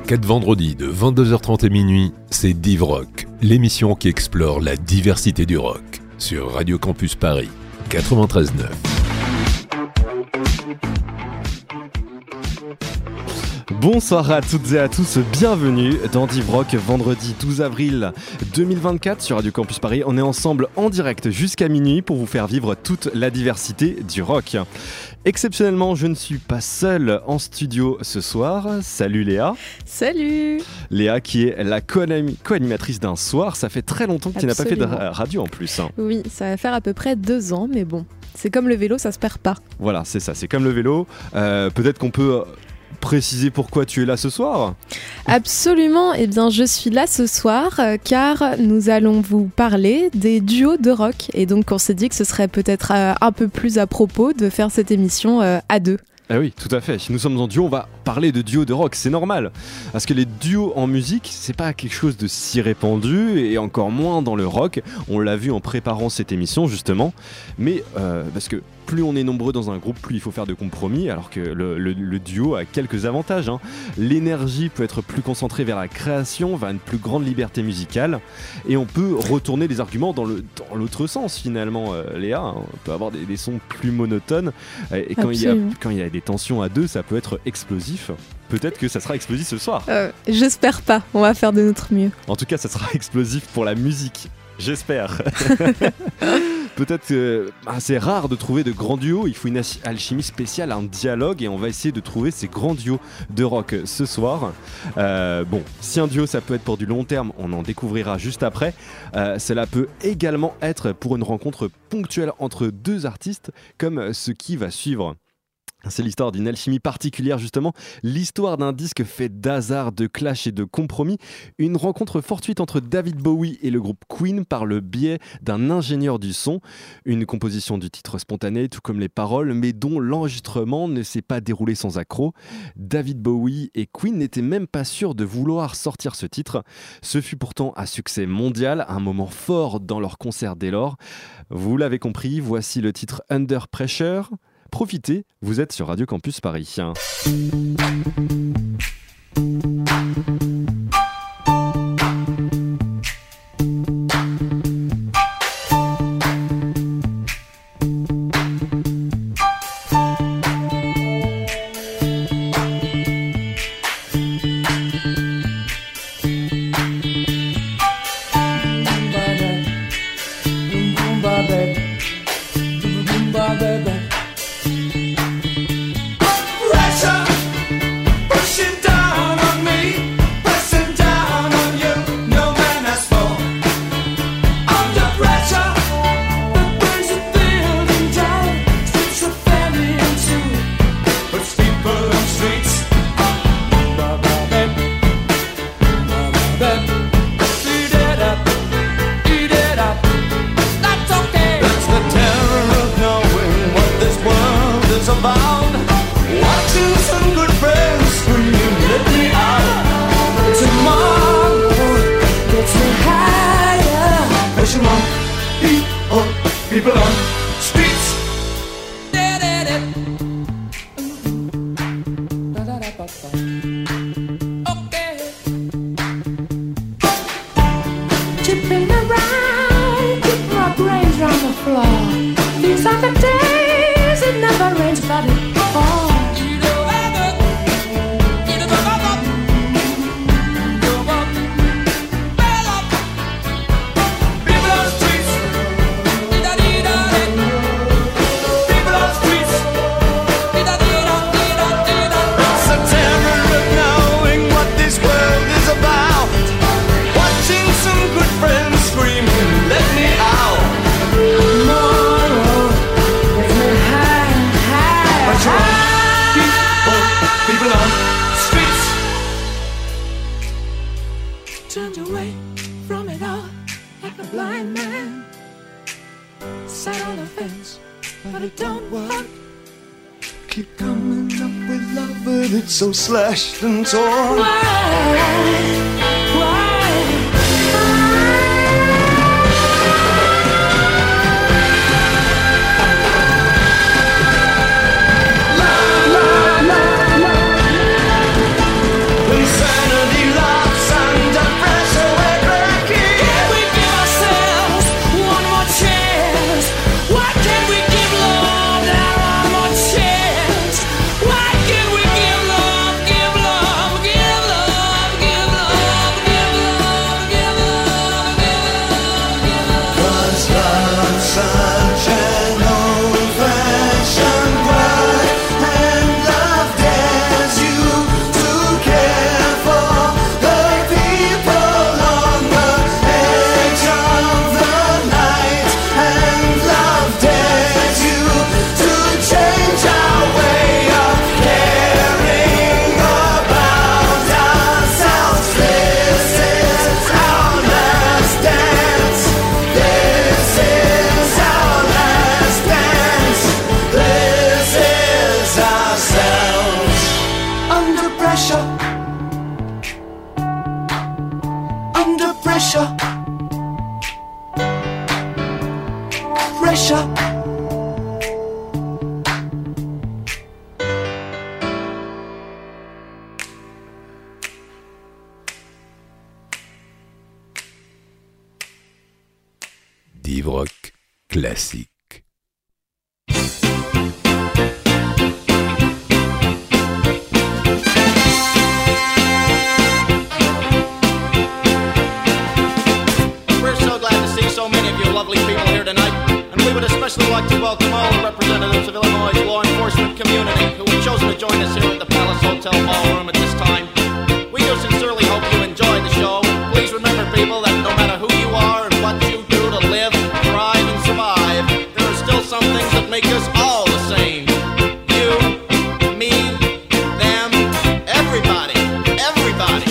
4 vendredis de 22h30 à minuit, c'est Div Rock, l'émission qui explore la diversité du rock sur Radio Campus Paris 93.9. Bonsoir à toutes et à tous, bienvenue dans Div Rock, vendredi 12 avril 2024 sur Radio Campus Paris. On est ensemble en direct jusqu'à minuit pour vous faire vivre toute la diversité du rock. Exceptionnellement, je ne suis pas seul en studio ce soir. Salut Léa. Salut. Léa qui est la co-animatrice d'un soir. Ça fait très longtemps que tu n'as pas fait de radio en plus. Oui, ça va faire à peu près 2 ans, mais bon, c'est comme le vélo, ça se perd pas. Voilà, c'est ça, c'est comme le vélo. Peut-être qu'on peut préciser pourquoi tu es là ce soir ? Absolument, eh bien je suis là ce soir car nous allons vous parler des duos de rock et donc on s'est dit que ce serait peut-être un peu plus à propos de faire cette émission à deux. Ah oui, tout à fait. Si nous sommes en duo, on va parler de duos de rock, c'est normal. Parce que les duos en musique, c'est pas quelque chose de si répandu, et encore moins dans le rock. On l'a vu en préparant cette émission, justement. Mais parce que plus on est nombreux dans un groupe, plus il faut faire de compromis, alors que le duo a quelques avantages. L'énergie peut être plus concentrée vers la création, vers une plus grande liberté musicale, et on peut retourner les arguments dans l'autre sens, finalement, Léa. On peut avoir des sons plus monotones, et quand il y a des tensions à deux, ça peut être explosif. Peut-être que ça sera explosif ce soir. J'espère pas, on va faire de notre mieux. En tout cas, ça sera explosif pour la musique. J'espère. Peut-être que c'est rare de trouver de grands duos, il faut une alchimie spéciale, un dialogue, et on va essayer de trouver ces grands duos de rock ce soir. Bon, si un duo ça peut être pour du long terme, on en découvrira juste après. Cela peut également être pour une rencontre ponctuelle entre deux artistes, comme ce qui va suivre. C'est l'histoire d'une alchimie particulière, justement, l'histoire d'un disque fait d'hasard, de clash et de compromis, une rencontre fortuite entre David Bowie et le groupe Queen par le biais d'un ingénieur du son, une composition du titre spontanée, tout comme les paroles, mais dont l'enregistrement ne s'est pas déroulé sans accroc. David Bowie et Queen n'étaient même pas sûrs de vouloir sortir ce titre. Ce fut pourtant un succès mondial, un moment fort dans leur concert dès lors. Vous l'avez compris, voici le titre Under Pressure. Profitez, vous êtes sur Radio Campus Paris. So slashed and torn. Insanity. pressure. Div Rock classique. Lovely people here tonight, and we would especially like to welcome all the representatives of Illinois' law enforcement community who have chosen to join us here at the Palace Hotel Ballroom at this time. We do sincerely hope you enjoy the show. Please remember, people, that no matter who you are and what you do to live, thrive, and survive, there are still some things that make us all the same. You, me, them, everybody, everybody.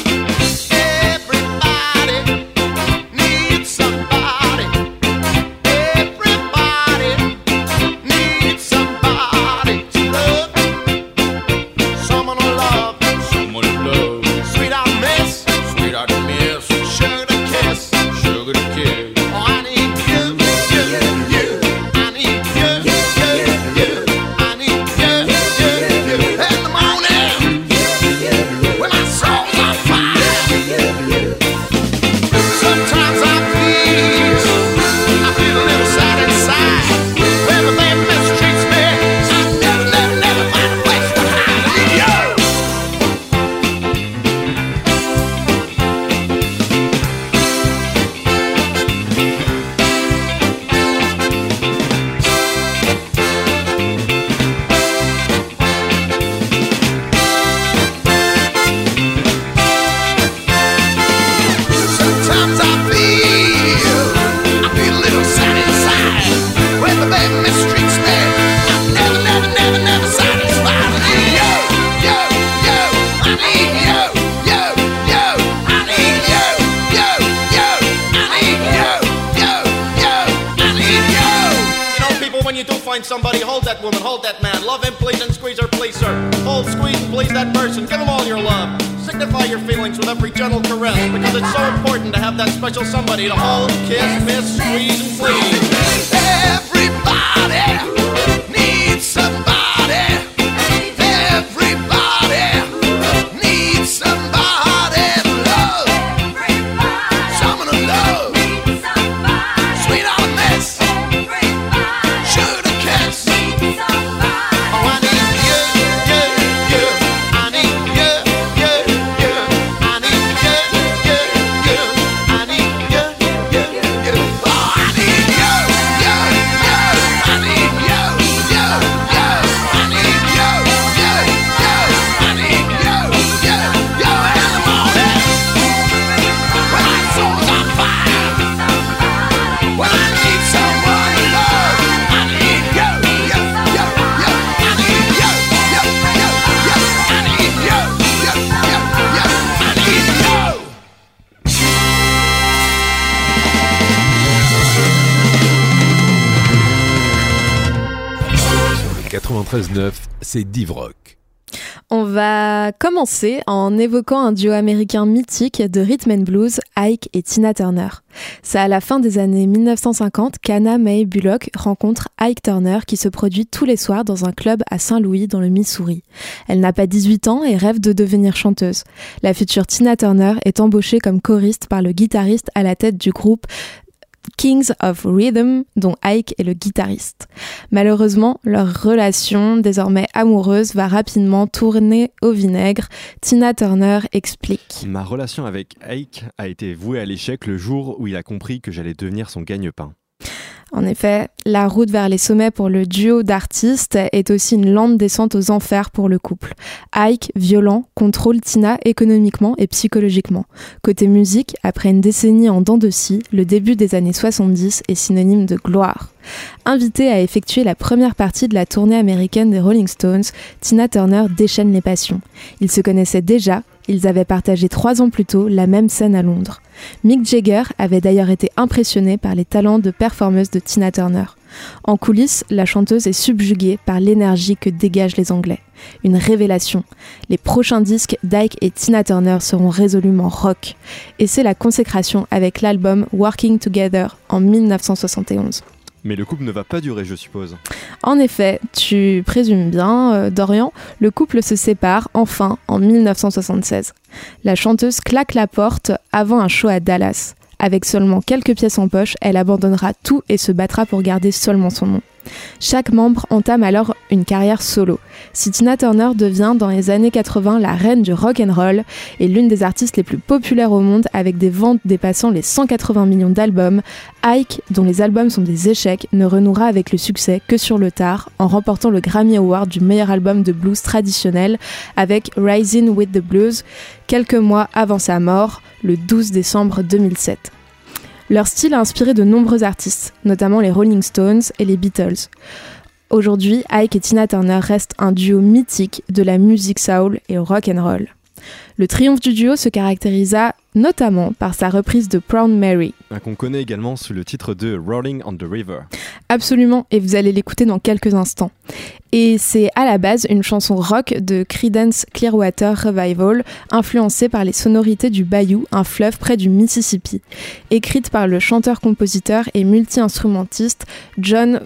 Somebody, hold that woman, hold that man. Love him, please, and squeeze her, please, sir. Hold, squeeze, and please that person. Give them all your love. Signify your feelings with every gentle caress, because it's so important to have that special somebody to hold, kiss, miss, squeeze, and please. Everybody needs somebody. Everybody needs somebody to love. Someone to love. Sweet on a mess. Sur 93.9, c'est Div Rock. On va commencer en évoquant un duo américain mythique de rhythm and blues, Ike et Tina Turner. C'est à la fin des années 1950 qu'Anna Mae Bullock rencontre Ike Turner qui se produit tous les soirs dans un club à Saint-Louis dans le Missouri. Elle n'a pas 18 ans et rêve de devenir chanteuse. La future Tina Turner est embauchée comme choriste par le guitariste à la tête du groupe Kings of Rhythm, dont Ike est le guitariste. Malheureusement, leur relation, désormais amoureuse, va rapidement tourner au vinaigre. Tina Turner explique. Ma relation avec Ike a été vouée à l'échec le jour où il a compris que j'allais devenir son gagne-pain. En effet, la route vers les sommets pour le duo d'artistes est aussi une lente descente aux enfers pour le couple. Ike, violent, contrôle Tina économiquement et psychologiquement. Côté musique, après une décennie en dents de scie, le début des années 70 est synonyme de gloire. Invitée à effectuer la première partie de la tournée américaine des Rolling Stones, Tina Turner déchaîne les passions. Ils se connaissaient déjà, ils avaient partagé 3 ans plus tôt la même scène à Londres. Mick Jagger avait d'ailleurs été impressionné par les talents de performeuse de Tina Turner. En coulisses, la chanteuse est subjuguée par l'énergie que dégagent les Anglais. Une révélation. Les prochains disques d'Ike et Tina Turner seront résolument rock. Et c'est la consécration avec l'album Working Together en 1971. Mais le couple ne va pas durer, je suppose. En effet, tu présumes bien, Dorian, le couple se sépare enfin en 1976. La chanteuse claque la porte avant un show à Dallas. Avec seulement quelques pièces en poche, elle abandonnera tout et se battra pour garder seulement son nom. Chaque membre entame alors une carrière solo. Si Tina Turner devient dans les années 80 la reine du rock'n'roll et l'une des artistes les plus populaires au monde avec des ventes dépassant les 180 millions d'albums, Ike, dont les albums sont des échecs, ne renouera avec le succès que sur le tard en remportant le Grammy Award du meilleur album de blues traditionnel avec Rising with the Blues quelques mois avant sa mort, le 12 décembre 2007. Leur style a inspiré de nombreux artistes, notamment les Rolling Stones et les Beatles. Aujourd'hui, Ike et Tina Turner restent un duo mythique de la musique soul et rock'n'roll. Le triomphe du duo se caractérisa notamment par sa reprise de Proud Mary. Qu'on connaît également sous le titre de Rolling on the River. Absolument, et vous allez l'écouter dans quelques instants. Et c'est à la base une chanson rock de Creedence Clearwater Revival, influencée par les sonorités du Bayou, un fleuve près du Mississippi. Écrite par le chanteur-compositeur et multi-instrumentiste John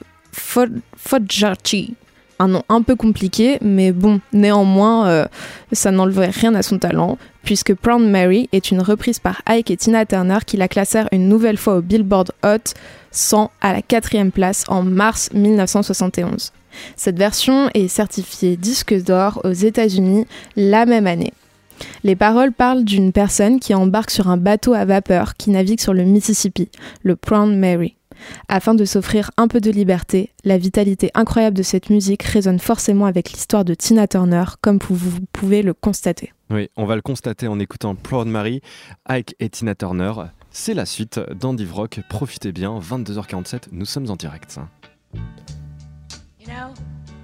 Fogerty. Un nom un peu compliqué, mais bon, néanmoins, ça n'enlevait rien à son talent, puisque Proud Mary est une reprise par Ike et Tina Turner qui la classèrent une nouvelle fois au Billboard Hot 100 à la 4e place en mars 1971. Cette version est certifiée disque d'or aux États-Unis la même année. Les paroles parlent d'une personne qui embarque sur un bateau à vapeur qui navigue sur le Mississippi, le Proud Mary. Afin de s'offrir un peu de liberté, la vitalité incroyable de cette musique résonne forcément avec l'histoire de Tina Turner, comme vous pouvez le constater. Oui, on va le constater en écoutant Proud Mary, Ike et Tina Turner. C'est la suite d'Andy Rock. Profitez bien, 22h47, nous sommes en direct. You know,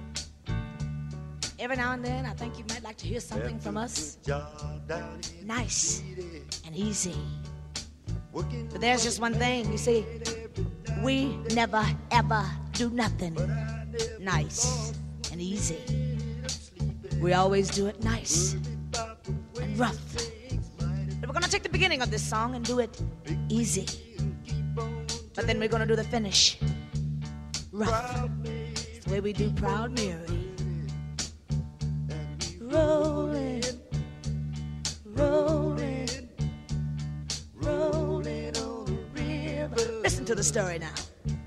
every now and then I think you might like to hear something from us. Nice and easy. But there's just one thing, you see, we never ever do nothing nice and easy. We always do it nice and rough. But we're gonna take the beginning of this song and do it easy. But then we're gonna do the finish rough. It's the way we do Proud Mary. Rolling, rolling, rolling on the river. Listen to the story now.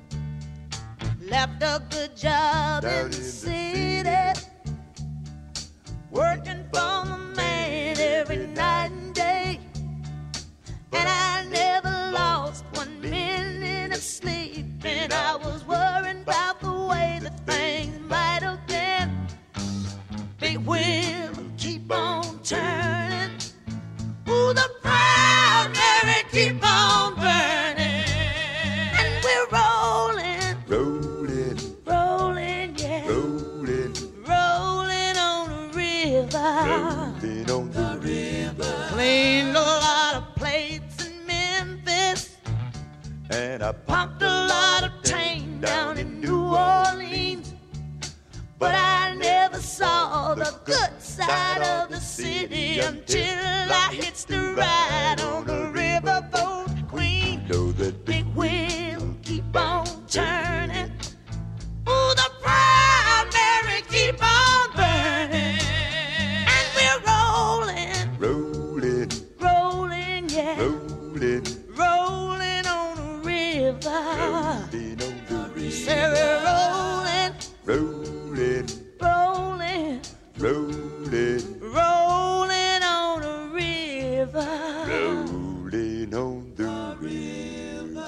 Left a good job in the city, working for the man every night and day. And I never lost 1 minute of sleep, and I was worried about the way that things might have been. Big wheel keep on turning. Ooh, the Proud Mary keep on burning. And we're rolling, rolling, rolling, yeah, rolling, rolling on the river, rolling on the river. Cleaned a lot of plates in Memphis, and I pumped a lot of tang down in New Orleans. But I never saw the good side of the city until I hitched a ride on the riverboat Queen. Know that big wheel keep on turning. Ooh, the Proud Mary keep on burning. And we're rolling, rolling, rolling, yeah, rolling, rolling on the river. Rolling on the river. Say we're rolling, rolling, rolling, rolling, rolling on the river, rolling on the river.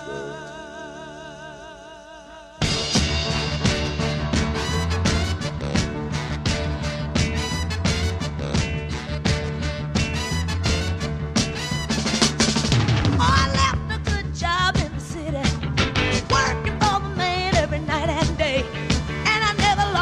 I left a good job in the city, working for the man every night and day, and I never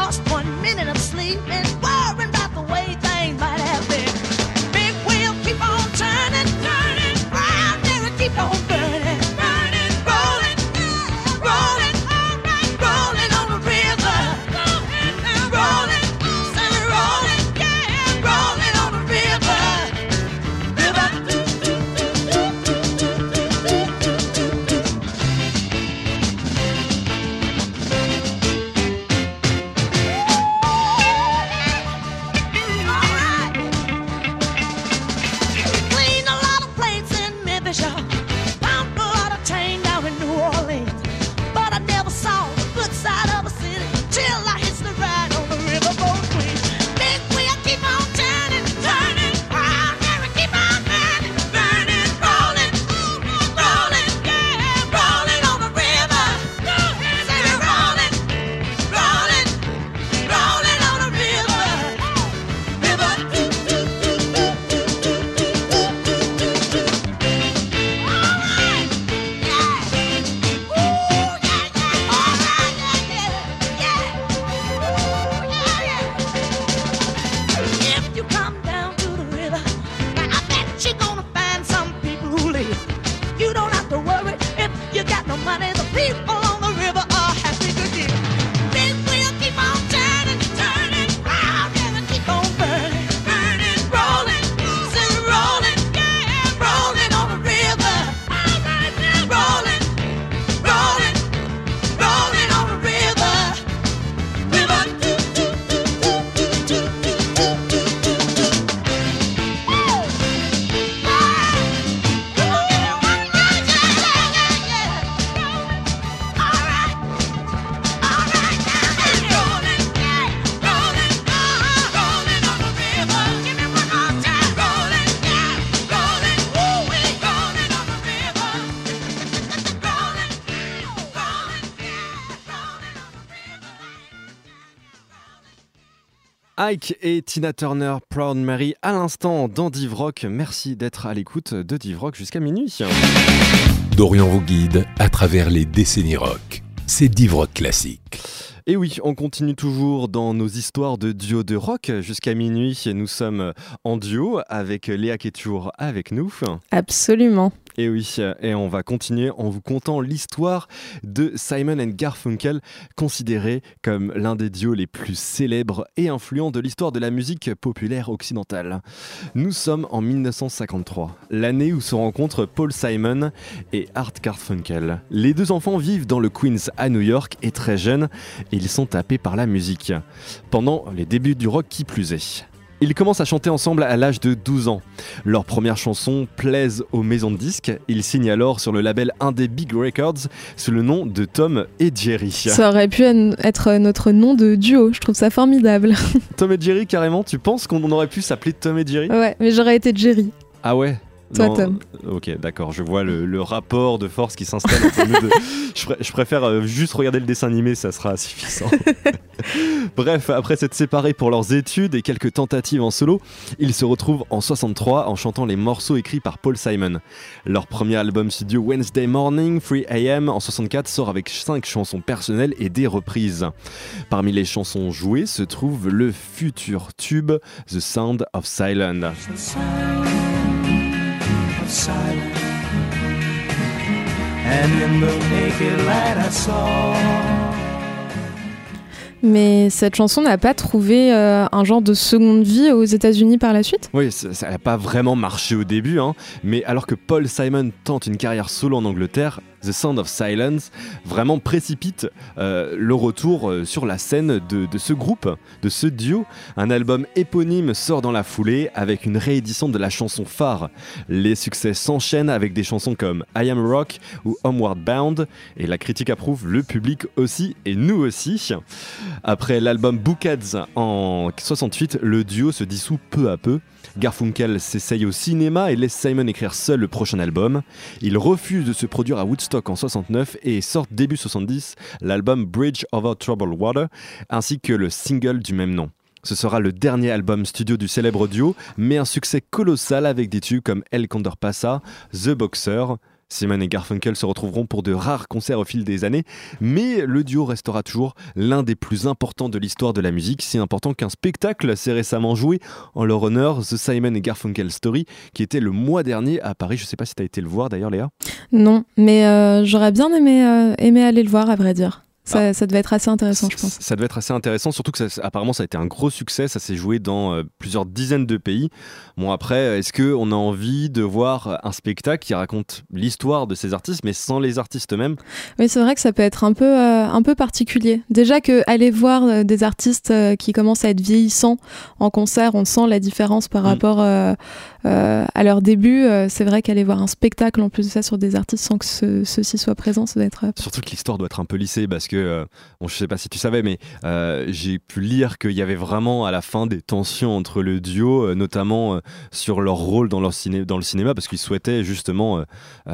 Ike et Tina Turner, Proud Mary, à l'instant dans Div Rock. Merci d'être à l'écoute de Div Rock jusqu'à minuit. Dorian vous guide à travers les décennies rock. C'est Div Rock classique. Et oui, on continue toujours dans nos histoires de duo de rock jusqu'à minuit. Nous sommes en duo avec Léa qui est toujours avec nous. Absolument. Et oui, et on va continuer en vous contant l'histoire de Simon & Garfunkel, considéré comme l'un des duos les plus célèbres et influents de l'histoire de la musique populaire occidentale. Nous sommes en 1953, l'année où se rencontrent Paul Simon et Art Garfunkel. Les deux enfants vivent dans le Queens à New York et très jeunes, ils sont happés par la musique, pendant les débuts du rock qui plus est. Ils commencent à chanter ensemble à l'âge de 12 ans. Leurs premières chansons plaisent aux maisons de disques. Ils signent alors sur le label Indie Big Records sous le nom de Tom et Jerry. Ça aurait pu être notre nom de duo, je trouve ça formidable. Tom et Jerry, carrément, tu penses qu'on aurait pu s'appeler Tom et Jerry ? Ouais, mais j'aurais été Jerry. Ah ouais ? Toi, non. Tom. Ok, d'accord, je vois le rapport de force qui s'installe entre nous deux. Je préfère juste regarder le dessin animé, ça sera suffisant. Bref, après s'être séparés pour leurs études et quelques tentatives en solo, ils se retrouvent en 63 en chantant les morceaux écrits par Paul Simon. Leur premier album studio Wednesday Morning, 3 AM, en 64 sort avec 5 chansons personnelles et des reprises. Parmi les chansons jouées se trouve le futur tube The Sound of Silence. Silent, and in the naked light I saw. Mais cette chanson n'a pas trouvé un genre de seconde vie aux États-Unis par la suite ? Oui, ça n'a pas vraiment marché au début, mais alors que Paul Simon tente une carrière solo en Angleterre, The Sound of Silence vraiment précipite le retour sur la scène de ce groupe, de ce duo. Un album éponyme sort dans la foulée avec une réédition de la chanson phare. Les succès s'enchaînent avec des chansons comme I Am Rock ou Homeward Bound, et la critique approuve, le public aussi, et nous aussi. Après l'album Bookheads en 68, le duo se dissout peu à peu. Garfunkel s'essaye au cinéma et laisse Simon écrire seul le prochain album. Il refuse de se produire à Woodstock en 69 et sort début 70 l'album Bridge Over Troubled Water ainsi que le single du même nom. Ce sera le dernier album studio du célèbre duo, mais un succès colossal avec des tubes comme El Condor Pasa, The Boxer. Simon et Garfunkel se retrouveront pour de rares concerts au fil des années, mais le duo restera toujours l'un des plus importants de l'histoire de la musique, si important qu'un spectacle s'est récemment joué en leur honneur, The Simon et Garfunkel Story, qui était le mois dernier à Paris. Je ne sais pas si tu as été le voir d'ailleurs, Léa. Non, mais j'aurais bien aimé aller le voir, à vrai dire. Ça devait être assez intéressant, je pense. Ça devait être assez intéressant, surtout que apparemment ça a été un gros succès, ça s'est joué dans plusieurs dizaines de pays. Bon, après, est-ce qu'on a envie de voir un spectacle qui raconte l'histoire de ces artistes, mais sans les artistes eux-mêmes ? Oui, c'est vrai que ça peut être un peu particulier. Déjà qu'aller voir des artistes qui commencent à être vieillissants en concert, on sent la différence par rapport à leur début. C'est vrai qu'aller voir un spectacle en plus de ça sur des artistes sans que ceux-ci soient présents, ça doit être... Surtout que l'histoire doit être un peu lissée, parce que bon, je sais pas si tu savais, mais j'ai pu lire qu'il y avait vraiment à la fin des tensions entre le duo, notamment sur leur rôle dans le cinéma, parce qu'ils souhaitaient justement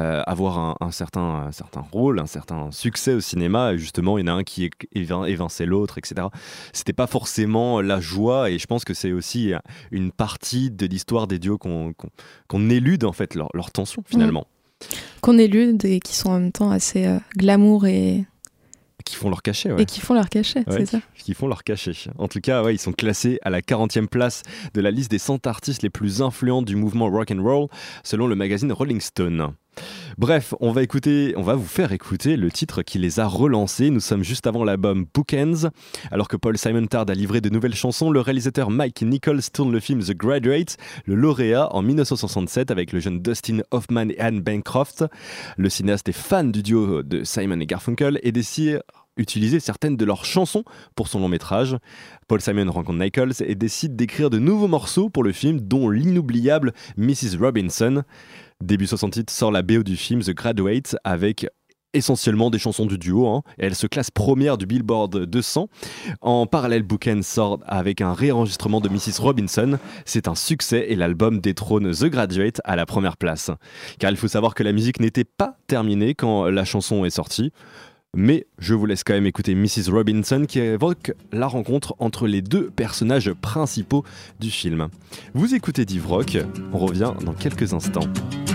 avoir un certain rôle, un certain succès au cinéma, et justement il y en a un qui évinçait l'autre, etc. C'était pas forcément la joie, et je pense que c'est aussi une partie de l'histoire des duos qu'on élude en fait leur tension finalement. Qu'on élude et qui sont en même temps assez glamour et... Qui font leur cachet, ouais. Et qui font leur cachet, ouais, c'est ça. Qui font leur cachet. En tout cas, ouais, ils sont classés à la 40e place de la liste des 100 artistes les plus influents du mouvement rock and roll, selon le magazine Rolling Stone. Bref, on va vous faire écouter le titre qui les a relancés. Nous sommes juste avant l'album Bookends. Alors que Paul Simon tarde à livrer de nouvelles chansons, le réalisateur Mike Nichols tourne le film The Graduate, le lauréat en 1967 avec le jeune Dustin Hoffman et Anne Bancroft. Le cinéaste est fan du duo de Simon et Garfunkel et décide utiliser certaines de leurs chansons pour son long métrage. Paul Simon rencontre Nichols et décide d'écrire de nouveaux morceaux pour le film, dont l'inoubliable Mrs. Robinson. Début 68 sort la BO du film The Graduate avec essentiellement des chansons du duo, et elle se classe première du Billboard 200. En parallèle, Bookends sort avec un réenregistrement de Mrs. Robinson. C'est un succès et l'album détrône The Graduate à la première place. Car il faut savoir que la musique n'était pas terminée quand la chanson est sortie. Mais je vous laisse quand même écouter Mrs. Robinson qui évoque la rencontre entre les deux personnages principaux du film. Vous écoutez Div Rock, on revient dans quelques instants.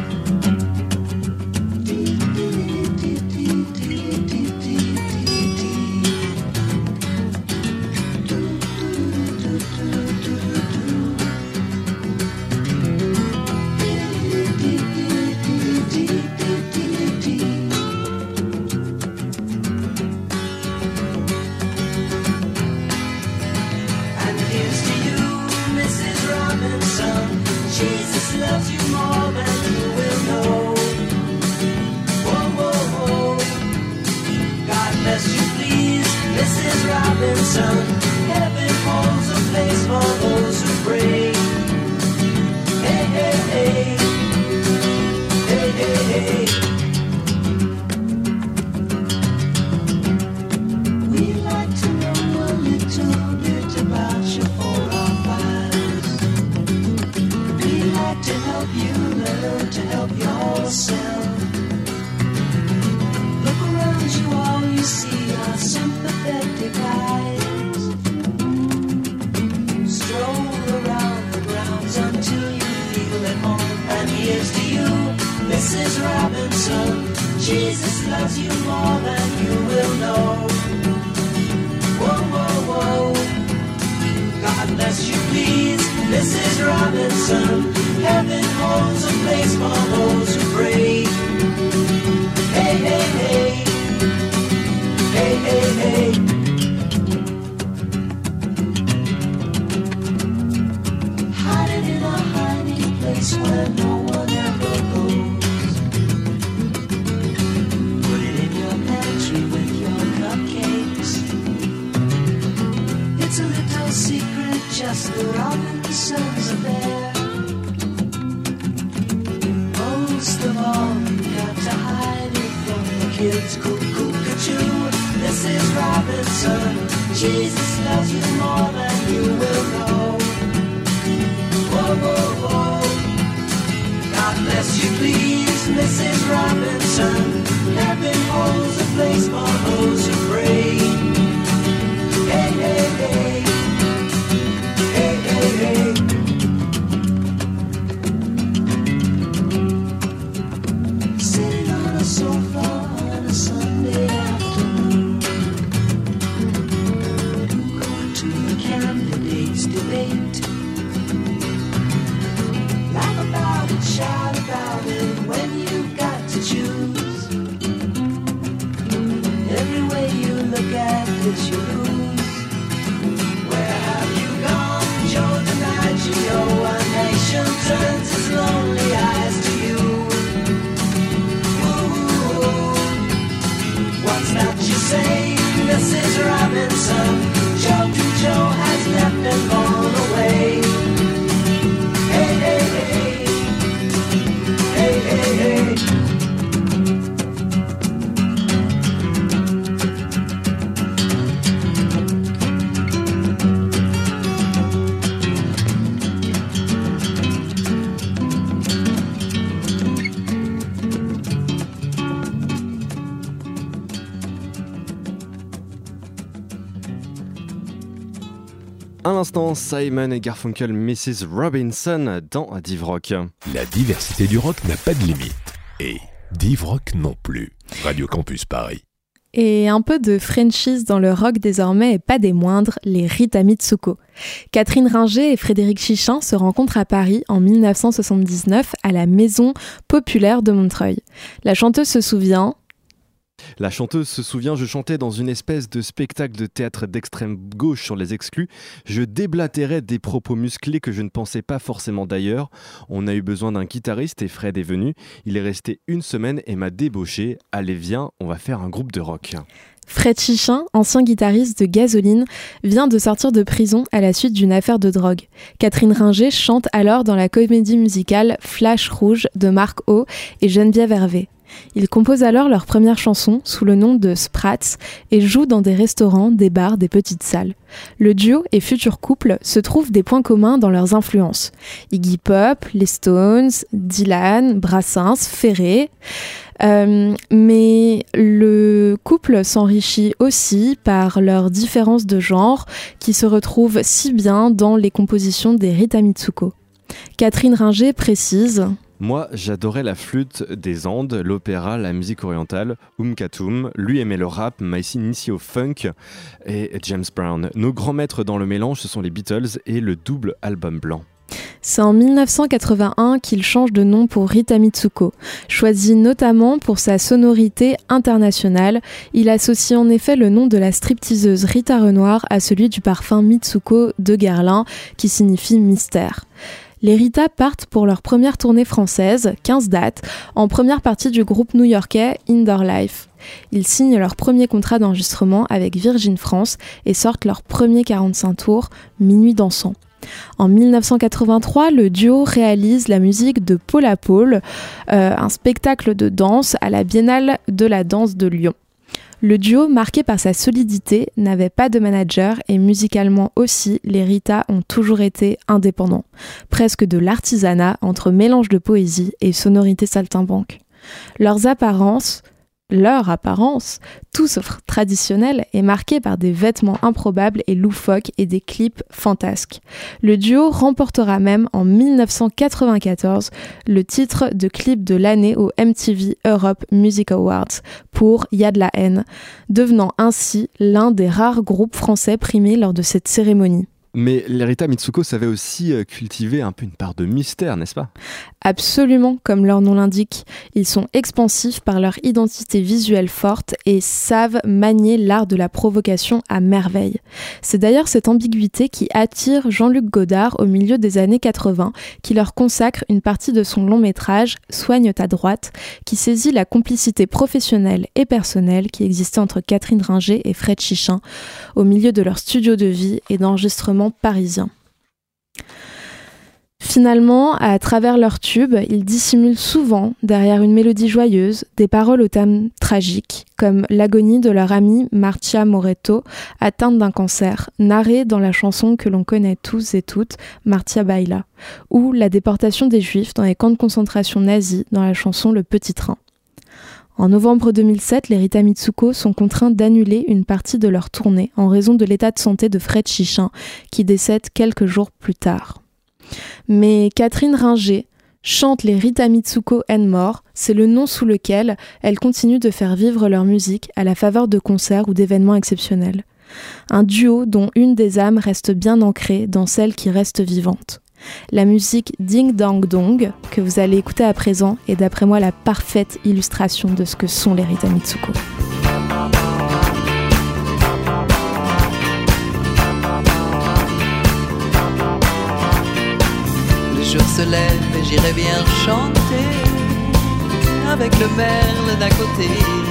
And here's to you, Mrs. Robinson. Jesus loves you more than you will know. Whoa, whoa, whoa. God bless you, please, Mrs. Robinson. Heaven holds a place for those who pray. Hey, hey, hey. Hey, hey, hey. We'd like to know a little bit about you for our files. We'd like to help you learn to help yourself. Look around you, all you see are sympathetic eyes. Stroll around the grounds until you feel at home. And here's to you, Mrs. Robinson. Jesus loves you more than you will know. Whoa, whoa, whoa. God bless you, please, Mrs. Robinson. Heaven holds a place for those who pray. Hey, hey, hey. Hey, hey, hey. Hiding in a hiding place where no one ever goes. Put it in your pantry with your cupcakes. It's a little secret, just the Robinsons affair. Most of all, you got to hide it from the kids. Cuckoo-cuckoo, Mrs. Robinson. Jesus loves you more than you will know. Whoa, whoa, whoa. God bless you, please, Mrs. Robinson. Heaven holds a place for those who pray. Hey, hey, hey. Hey, hey, hey. Sitting on a sofa on a Sunday afternoon, going to the candidates' debate. Laugh about it, shout about it when you've got to choose. Every way you look at it, you lose. Where have you gone, Joe DiMaggio? A nation turns its lonely eyes to you. Ooh, what's that you say, Mrs. Robinson? Joe has left and gone away. Hey, hey, hey. Hey, hey, hey. À l'instant, Simon et Garfunkel, Mrs. Robinson dans Div Rock. La diversité du rock n'a pas de limite. Et Div Rock non plus. Radio Campus Paris. Et un peu de Frenchies dans le rock désormais et pas des moindres, les Rita Mitsuko. Catherine Ringer et Frédéric Chichin se rencontrent à Paris en 1979 à la Maison Populaire de Montreuil. La chanteuse se souvient... je chantais dans une espèce de spectacle de théâtre d'extrême gauche sur les exclus. Je déblatérais des propos musclés que je ne pensais pas forcément d'ailleurs. On a eu besoin d'un guitariste et Fred est venu. Il est resté une semaine et m'a débauché. Allez viens, on va faire un groupe de rock. Fred Chichin, ancien guitariste de Gasoline, vient de sortir de prison à la suite d'une affaire de drogue. Catherine Ringer chante alors dans la comédie musicale Flash Rouge de Marc O et Geneviève Hervé. Ils composent alors leur première chanson sous le nom de Sprats et jouent dans des restaurants, des bars, des petites salles. Le duo et futur couple se trouvent des points communs dans leurs influences. Iggy Pop, les Stones, Dylan, Brassens, Ferré. Mais le couple s'enrichit aussi par leurs différences de genre qui se retrouvent si bien dans les compositions des Rita Mitsuko. Catherine Ringer précise: Moi, j'adorais la flûte des Andes, l'opéra, la musique orientale, Katum. Lui aimait le rap, m'a initié au funk et James Brown. Nos grands maîtres dans le mélange, ce sont les Beatles et le double album blanc. C'est en 1981 qu'il change de nom pour Rita Mitsuko. Choisi notamment pour sa sonorité internationale, il associe en effet le nom de la stripteaseuse Rita Renoir à celui du parfum Mitsuko de Guerlain, qui signifie mystère. Les Rita partent pour leur première tournée française, 15 dates, en première partie du groupe new-yorkais Indoor Life. Ils signent leur premier contrat d'enregistrement avec Virgin France et sortent leur premier 45 tours, Minuit dansant. En 1983, le duo réalise la musique de Paul à Paul, un spectacle de danse à la Biennale de la danse de Lyon. Le duo, marqué par sa solidité, n'avait pas de manager et musicalement aussi, les Rita ont toujours été indépendants. Presque de l'artisanat entre mélange de poésie et sonorité saltimbanque. Leur apparence, tout sauf traditionnelle, est marquée par des vêtements improbables et loufoques et des clips fantasques. Le duo remportera même en 1994 le titre de clip de l'année au MTV Europe Music Awards pour Y'a de la haine, devenant ainsi l'un des rares groupes français primés lors de cette cérémonie. Mais les Rita Mitsuko savaient aussi cultiver un peu une part de mystère, n'est-ce pas ? Absolument, comme leur nom l'indique. Ils sont expansifs par leur identité visuelle forte et savent manier l'art de la provocation à merveille. C'est d'ailleurs cette ambiguïté qui attire Jean-Luc Godard au milieu des années 80, qui leur consacre une partie de son long métrage « Soigne ta droite », qui saisit la complicité professionnelle et personnelle qui existait entre Catherine Ringer et Fred Chichin, au milieu de leur studio de vie et d'enregistrement parisien. Finalement, à travers leurs tubes, ils dissimulent souvent, derrière une mélodie joyeuse, des paroles au thème tragique, comme l'agonie de leur amie Marcia Moretto, atteinte d'un cancer, narrée dans la chanson que l'on connaît tous et toutes, Marcia Baila, ou la déportation des Juifs dans les camps de concentration nazis dans la chanson Le Petit Train. En novembre 2007, les Rita Mitsuko sont contraints d'annuler une partie de leur tournée en raison de l'état de santé de Fred Chichin, qui décède quelques jours plus tard. Mais Catherine Ringer chante les Rita Mitsuko and More, c'est le nom sous lequel elles continuent de faire vivre leur musique à la faveur de concerts ou d'événements exceptionnels. Un duo dont une des âmes reste bien ancrée dans celle qui reste vivante. La musique Ding Dang Dong, que vous allez écouter à présent, est d'après moi la parfaite illustration de ce que sont les Rita Mitsuko. Le jour se lève et j'irai bien chanter avec le merle d'à côté.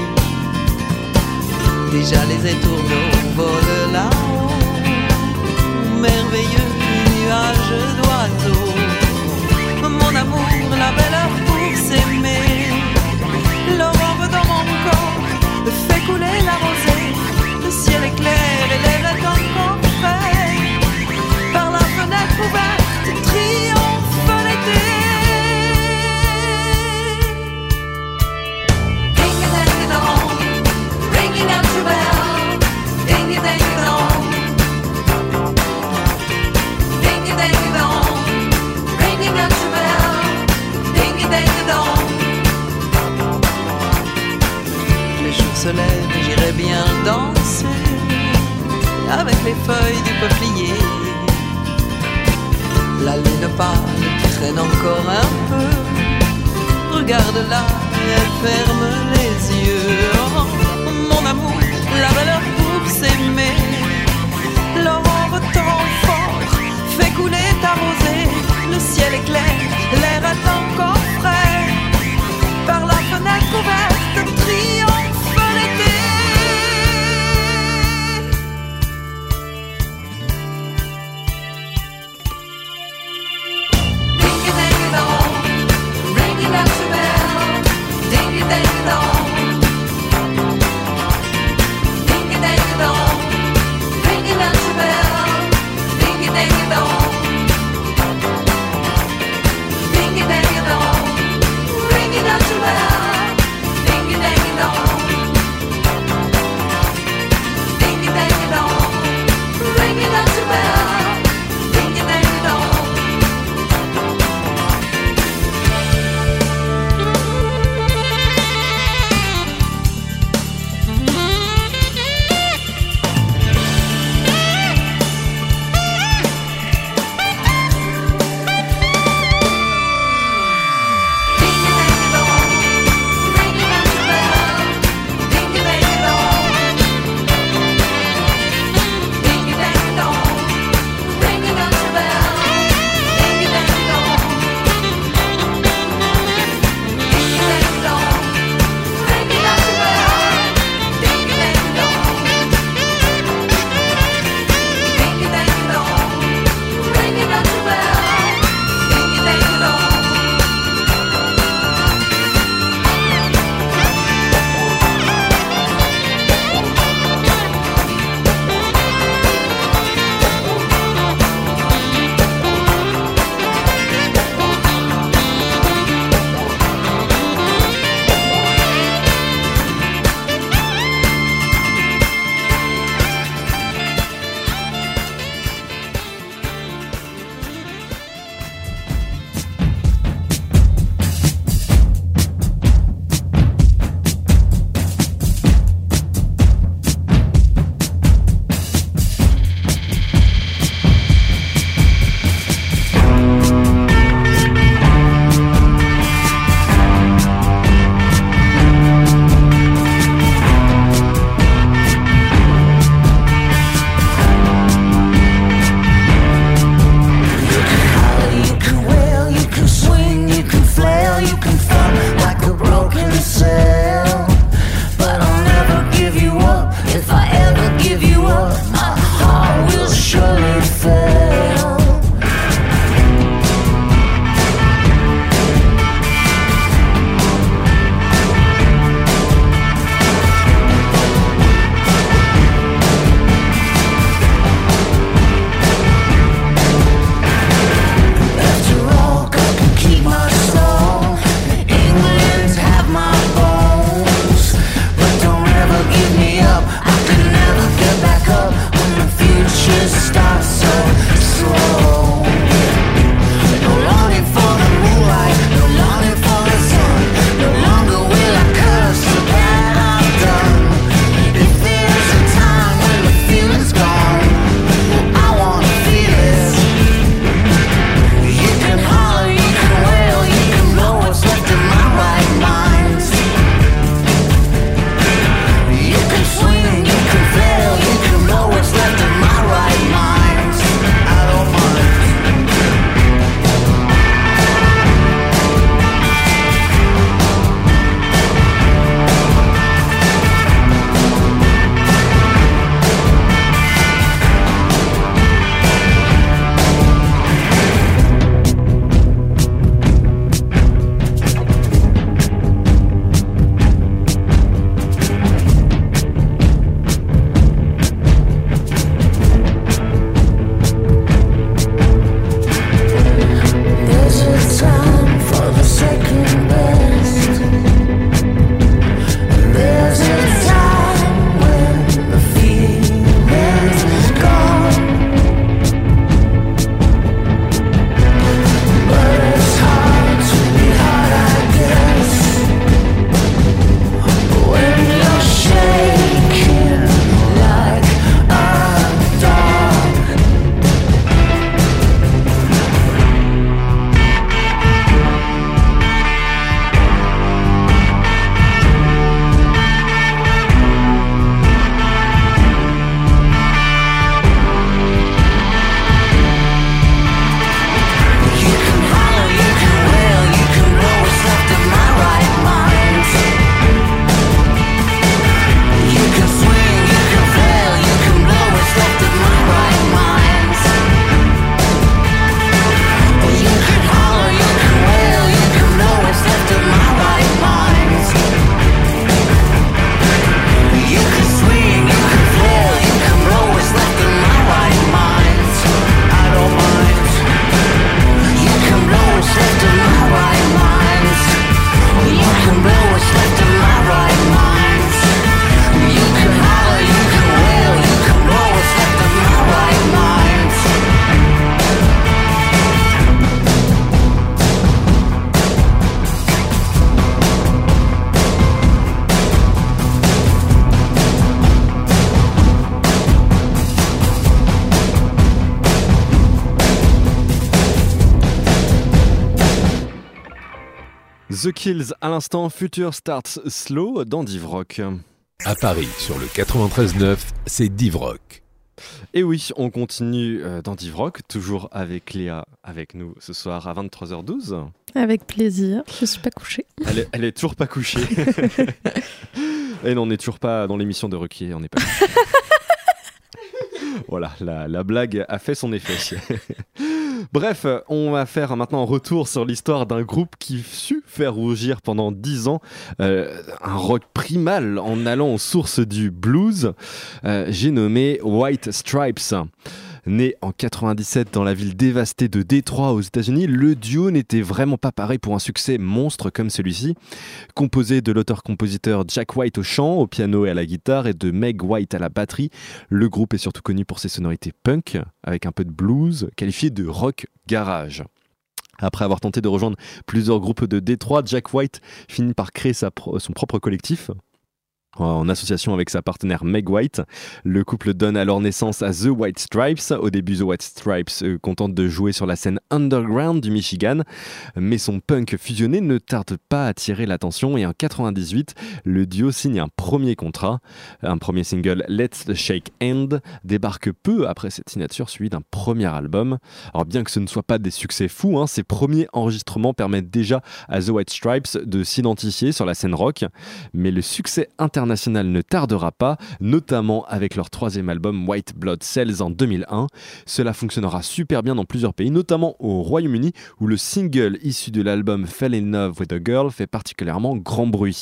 Déjà les étourneaux volent là-haut, merveilleux nuage d'oiseaux. Mon amour, la belle heure pour s'aimer. L'aurore dans mon corps fait couler la rosée. Le ciel est clair et l'air est encore frais. Par la fenêtre ouverte triomphe l'été. Ding-a-dang-a-dong, ringing out your bell. Ding-a-dang-a-dong, ding-a-dang-a-dong, ringing out your bell. Ding-a-dang-a-dong. Le jour se lève et j'irai bien danser avec les feuilles du peuplier. La lune pâle traîne encore un peu. Regarde-la, elle ferme les yeux. Oh, mon amour, la belle heure pour s'aimer. L'aurore tant fort fait couler ta rosée. Le ciel est clair, l'air est encore frais. Par la fenêtre ouverte triomphe l'été. Ding-a-dang-a-dong, ringing out your bell. Ding-a-dang-a-dong. The Kills à l'instant, Future Starts Slow dans Div Rock. À Paris, sur le 93.9, c'est Div Rock. Et oui, on continue dans Div Rock, toujours avec Léa avec nous ce soir à 23h12. Avec plaisir, je suis pas couchée. Elle est toujours pas couchée. Et non, on n'est toujours pas dans l'émission de Ruquier, on n'est pas couché. Voilà, la blague a fait son effet. Bref, on va faire maintenant un retour sur l'histoire d'un groupe qui sut faire rougir pendant 10 ans un rock primal en allant aux sources du blues. J'ai nommé White Stripes. Né en 97 dans la ville dévastée de Détroit aux États-Unis, le duo n'était vraiment pas pareil pour un succès monstre comme celui-ci. Composé de l'auteur-compositeur Jack White au chant, au piano et à la guitare et de Meg White à la batterie, le groupe est surtout connu pour ses sonorités punk, avec un peu de blues, qualifié de rock garage. Après avoir tenté de rejoindre plusieurs groupes de Détroit, Jack White finit par créer son propre collectif. En association avec sa partenaire Meg White, le couple donne alors naissance à The White Stripes. Au début, The White Stripes contente de jouer sur la scène underground du Michigan, mais son punk fusionné ne tarde pas à attirer l'attention et en 98, le duo signe un premier contrat. Un premier single, Let's Shake Hand, débarque peu après cette signature, suivi d'un premier album. Alors bien que ce ne soit pas des succès fous, ces premiers enregistrements permettent déjà à The White Stripes de s'identifier sur la scène rock, mais le succès international ne tardera pas, notamment avec leur troisième album White Blood Cells en 2001. Cela fonctionnera super bien dans plusieurs pays, notamment au Royaume-Uni où le single issu de l'album Fell in Love with a Girl fait particulièrement grand bruit.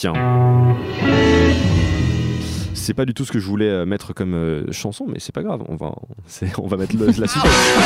C'est pas du tout ce que je voulais mettre comme chanson, mais c'est pas grave, on va mettre la suite.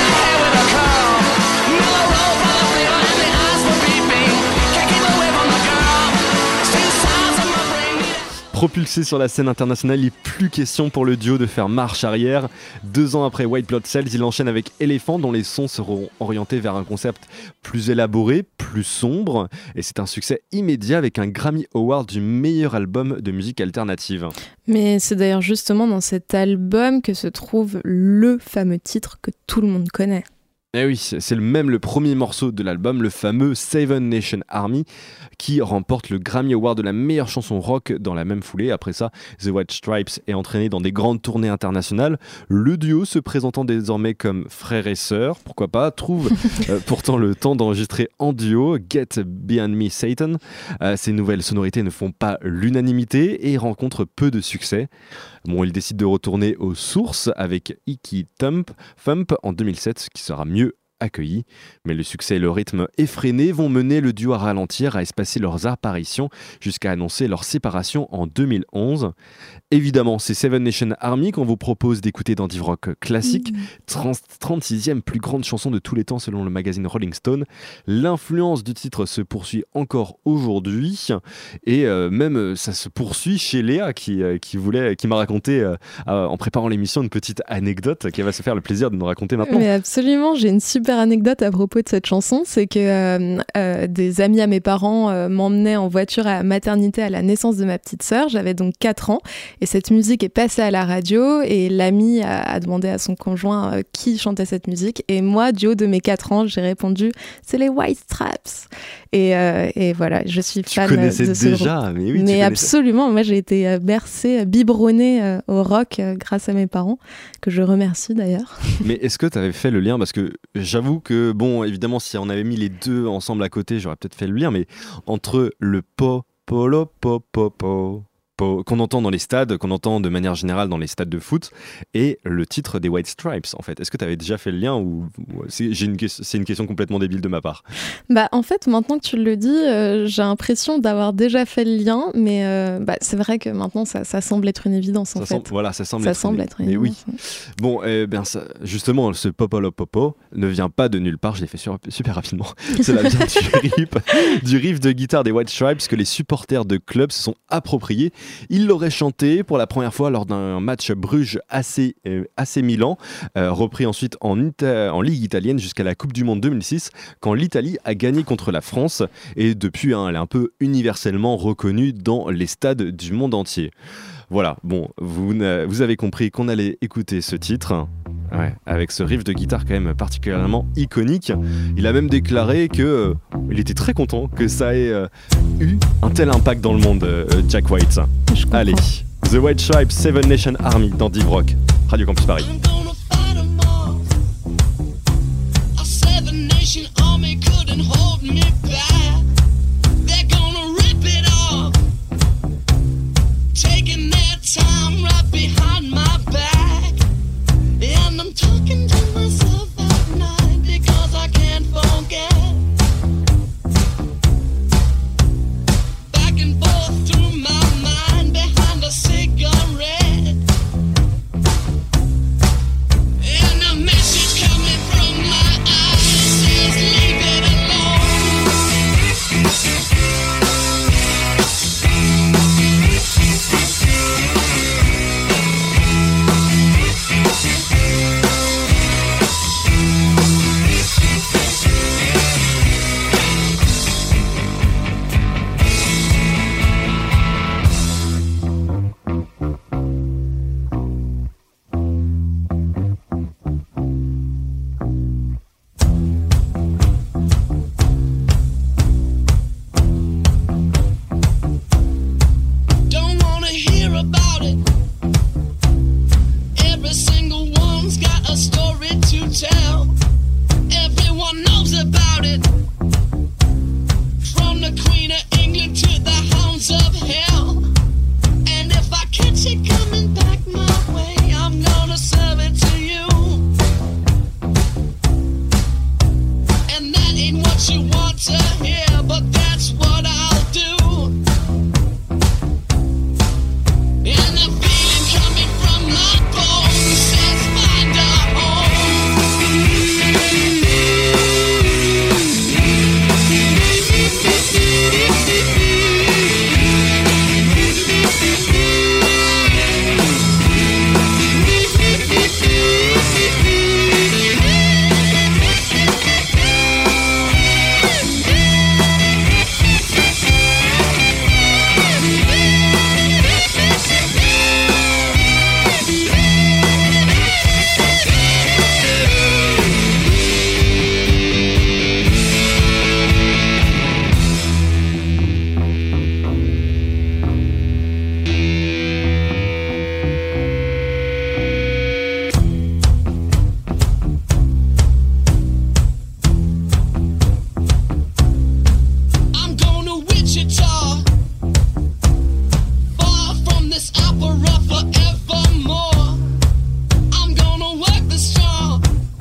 Propulsé sur la scène internationale, il n'est plus question pour le duo de faire marche arrière. 2 ans après White Blood Cells, il enchaîne avec Elephant, dont les sons seront orientés vers un concept plus élaboré, plus sombre. Et c'est un succès immédiat avec un Grammy Award du meilleur album de musique alternative. Mais c'est d'ailleurs justement dans cet album que se trouve le fameux titre que tout le monde connaît. Eh oui, c'est le premier morceau de l'album, le fameux Seven Nation Army, qui remporte le Grammy Award de la meilleure chanson rock dans la même foulée. Après ça, The White Stripes est entraîné dans des grandes tournées internationales. Le duo, se présentant désormais comme frère et sœur, pourquoi pas, trouve pourtant le temps d'enregistrer en duo Get Behind Me Satan. Ces nouvelles sonorités ne font pas l'unanimité et rencontrent peu de succès. Bon, il décide de retourner aux sources avec Icky Thump en 2007, qui sera mieux accueilli, mais le succès et le rythme effréné vont mener le duo à ralentir, à espacer leurs apparitions jusqu'à annoncer leur séparation en 2011. Évidemment, c'est Seven Nation Army qu'on vous propose d'écouter dans Div Rock Classique, 36e plus grande chanson de tous les temps selon le magazine Rolling Stone. L'influence du titre se poursuit encore aujourd'hui et même ça se poursuit chez Léa qui m'a raconté en préparant l'émission une petite anecdote qu'elle va se faire le plaisir de nous raconter maintenant. Mais absolument, j'ai une super anecdote à propos de cette chanson, c'est que des amis à mes parents m'emmenaient en voiture à la maternité à la naissance de ma petite sœur. J'avais donc 4 ans et cette musique est passée à la radio et l'ami a demandé à son conjoint qui chantait cette musique et moi, du haut de mes 4 ans, j'ai répondu c'est les White Stripes et voilà, je suis fan de ce groupe. Tu connaissais déjà, mais oui. Mais absolument, moi j'ai été bercée, biberonnée au rock grâce à mes parents, que je remercie d'ailleurs. Mais est-ce que tu avais fait le lien, parce que j'avoue que, bon, évidemment, si on avait mis les deux ensemble à côté, j'aurais peut-être fait le lien, mais entre le polo qu'on entend dans les stades, qu'on entend de manière générale dans les stades de foot, et le titre des White Stripes, en fait. Est-ce que tu avais déjà fait le lien ou c'est une question complètement débile de ma part? Bah, en fait, maintenant que tu le dis, j'ai l'impression d'avoir déjà fait le lien, mais c'est vrai que maintenant, ça semble être une évidence, en fait. Voilà, ça semble être une évidence. Mais oui. Bon, justement, ce Popolopopo ne vient pas de nulle part, je l'ai fait super rapidement. Cela vient du riff de guitare des White Stripes que les supporters de clubs se sont appropriés. Il l'aurait chanté pour la première fois lors d'un match Bruges AC Milan, repris ensuite en Ligue italienne jusqu'à la Coupe du Monde 2006, quand l'Italie a gagné contre la France. Et depuis, elle est un peu universellement reconnue dans les stades du monde entier. Voilà, bon, vous avez compris qu'on allait écouter ce titre. Ouais, avec ce riff de guitare quand même particulièrement iconique. Il a même déclaré que il était très content que ça ait eu un tel impact dans le monde, Jack White. Je comprends. Allez, The White Stripes, Seven Nation Army dans Div Rock, Radio Campus Paris. I'm gonna fight 'em all. A seven nation army couldn't hold me back. They're gonna rip it off, taking their time right behind my back. And I'm talking to myself at night because I can't forget. Back and forth through my mind behind a cigarette. And a message coming from my eyes says leave it alone. Don't wanna hear about it. Every single one's got a story to tell. Everyone knows about it. From the Queen of England to the hounds of hell. And if I catch it coming back my way, I'm gonna serve it to you. And that ain't what you want to hear, but that's what I'll do. And the feeling coming from my bones says find a I'm going to Wichita, far from this opera forevermore. I'm gonna work the strong,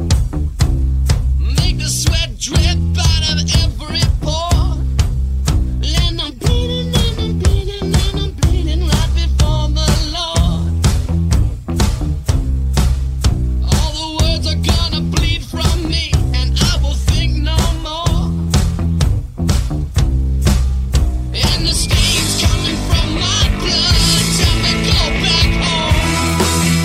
make the sweat drip out of every pore. And I'm bleeding and I'm bleeding and I'm bleeding right before the Lord. All the words are gonna bleed from me and I will think no more. And the stains coming from my blood tell me go back home.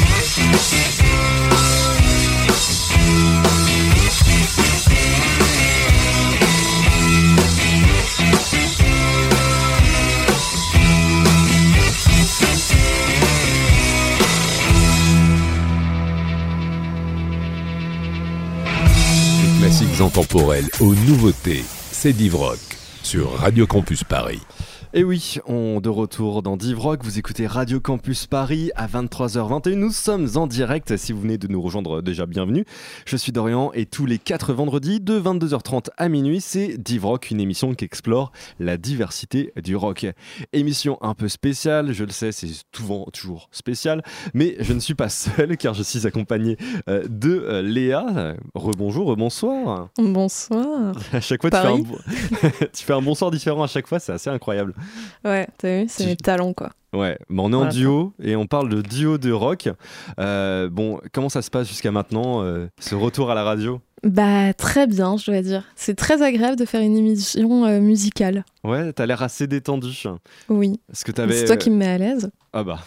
Des classiques intemporels aux nouveautés, c'est Div Rock sur Radio Campus Paris. Et oui, on de retour dans Div Rock, vous écoutez Radio Campus Paris à 23h21, nous sommes en direct, si vous venez de nous rejoindre déjà bienvenue, je suis Dorian et tous les 4 vendredis de 22h30 à minuit, c'est Div Rock, une émission qui explore la diversité du rock. Émission un peu spéciale, je le sais, c'est souvent toujours spécial, mais je ne suis pas seul car je suis accompagné de Léa. Rebonjour, rebonsoir. Bonsoir. À chaque fois Paris. tu fais un bonsoir différent à chaque fois, c'est assez incroyable. Ouais, t'as vu, c'est mes talents quoi. Ouais, mais on est en Voilà. duo et on parle de duo de rock. Bon, comment ça se passe jusqu'à maintenant, ce retour à la radio? Bah très bien, je dois dire. C'est très agréable de faire une émission musicale. Ouais, t'as l'air assez détendu. Oui. Est-ce que t'avais... C'est toi qui me mets à l'aise. Ah bah.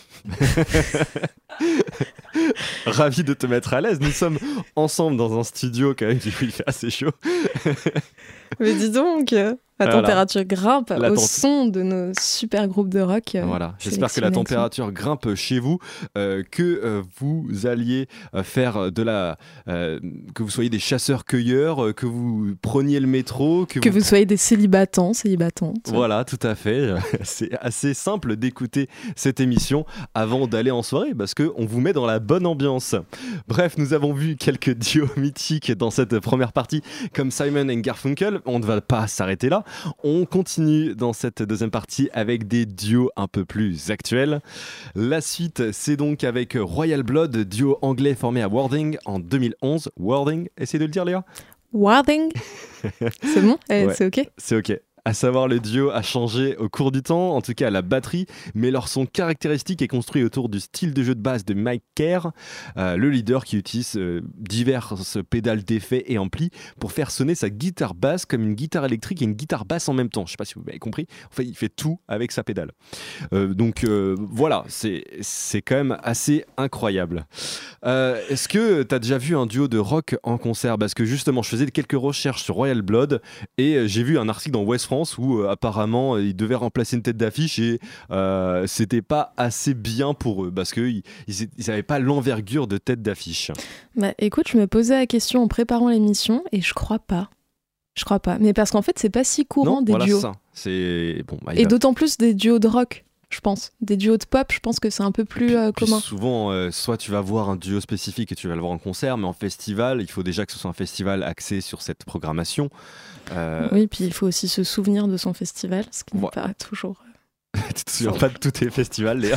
Ravi de te mettre à l'aise. Nous sommes ensemble dans un studio quand même, du coup il fait assez chaud. Mais dis donc, La Voilà. température grimpe La au temp- son de nos super groupes de rock. Voilà, j'espère que la sélectionnés. température grimpe chez vous, que vous alliez faire que vous soyez des chasseurs-cueilleurs, que vous preniez le métro, Que vous soyez des célibatantes. Voilà, tout à fait. C'est assez simple d'écouter cette émission avant d'aller en soirée parce qu'on vous met dans la bonne ambiance. Bref, nous avons vu quelques duos mythiques dans cette première partie comme Simon & Garfunkel. On ne va pas s'arrêter là. On continue dans cette deuxième partie avec des duos un peu plus actuels. La suite, c'est donc avec Royal Blood, duo anglais formé à Worthing en 2011. Worthing, essayez de le dire Léa. Worthing. C'est bon. Ouais. C'est ok. C'est ok. À savoir, le duo a changé au cours du temps, en tout cas à la batterie, mais leur son caractéristique est construit autour du style de jeu de base de Mike Kerr, le leader qui utilise diverses pédales d'effets et amplis pour faire sonner sa guitare basse comme une guitare électrique et une guitare basse en même temps. Je sais pas si vous avez compris. En fait, il fait tout avec sa pédale. Donc voilà, c'est quand même assez incroyable. Est-ce que tu as déjà vu un duo de rock en concert? Parce que justement, je faisais quelques recherches sur Royal Blood et j'ai vu un article dans West France où apparemment ils devaient remplacer une tête d'affiche et c'était pas assez bien pour eux parce qu'ils n'avaient pas l'envergure de tête d'affiche. Bah, écoute, je me posais la question en préparant l'émission et je crois pas. Je crois pas. Mais parce qu'en fait, c'est pas si courant Non, des voilà duos. ça. C'est bon. Et d'autant plus des duos de rock, je pense. Des duos de pop, je pense que c'est un peu plus Puis commun. souvent, soit tu vas voir un duo spécifique et tu vas le voir en concert, mais en festival, il faut déjà que ce soit un festival axé sur cette programmation. Oui, puis il faut aussi se souvenir de son festival, ce qui me Ouais. paraît toujours... Tu te souviens pas de tous tes festivals, Léa?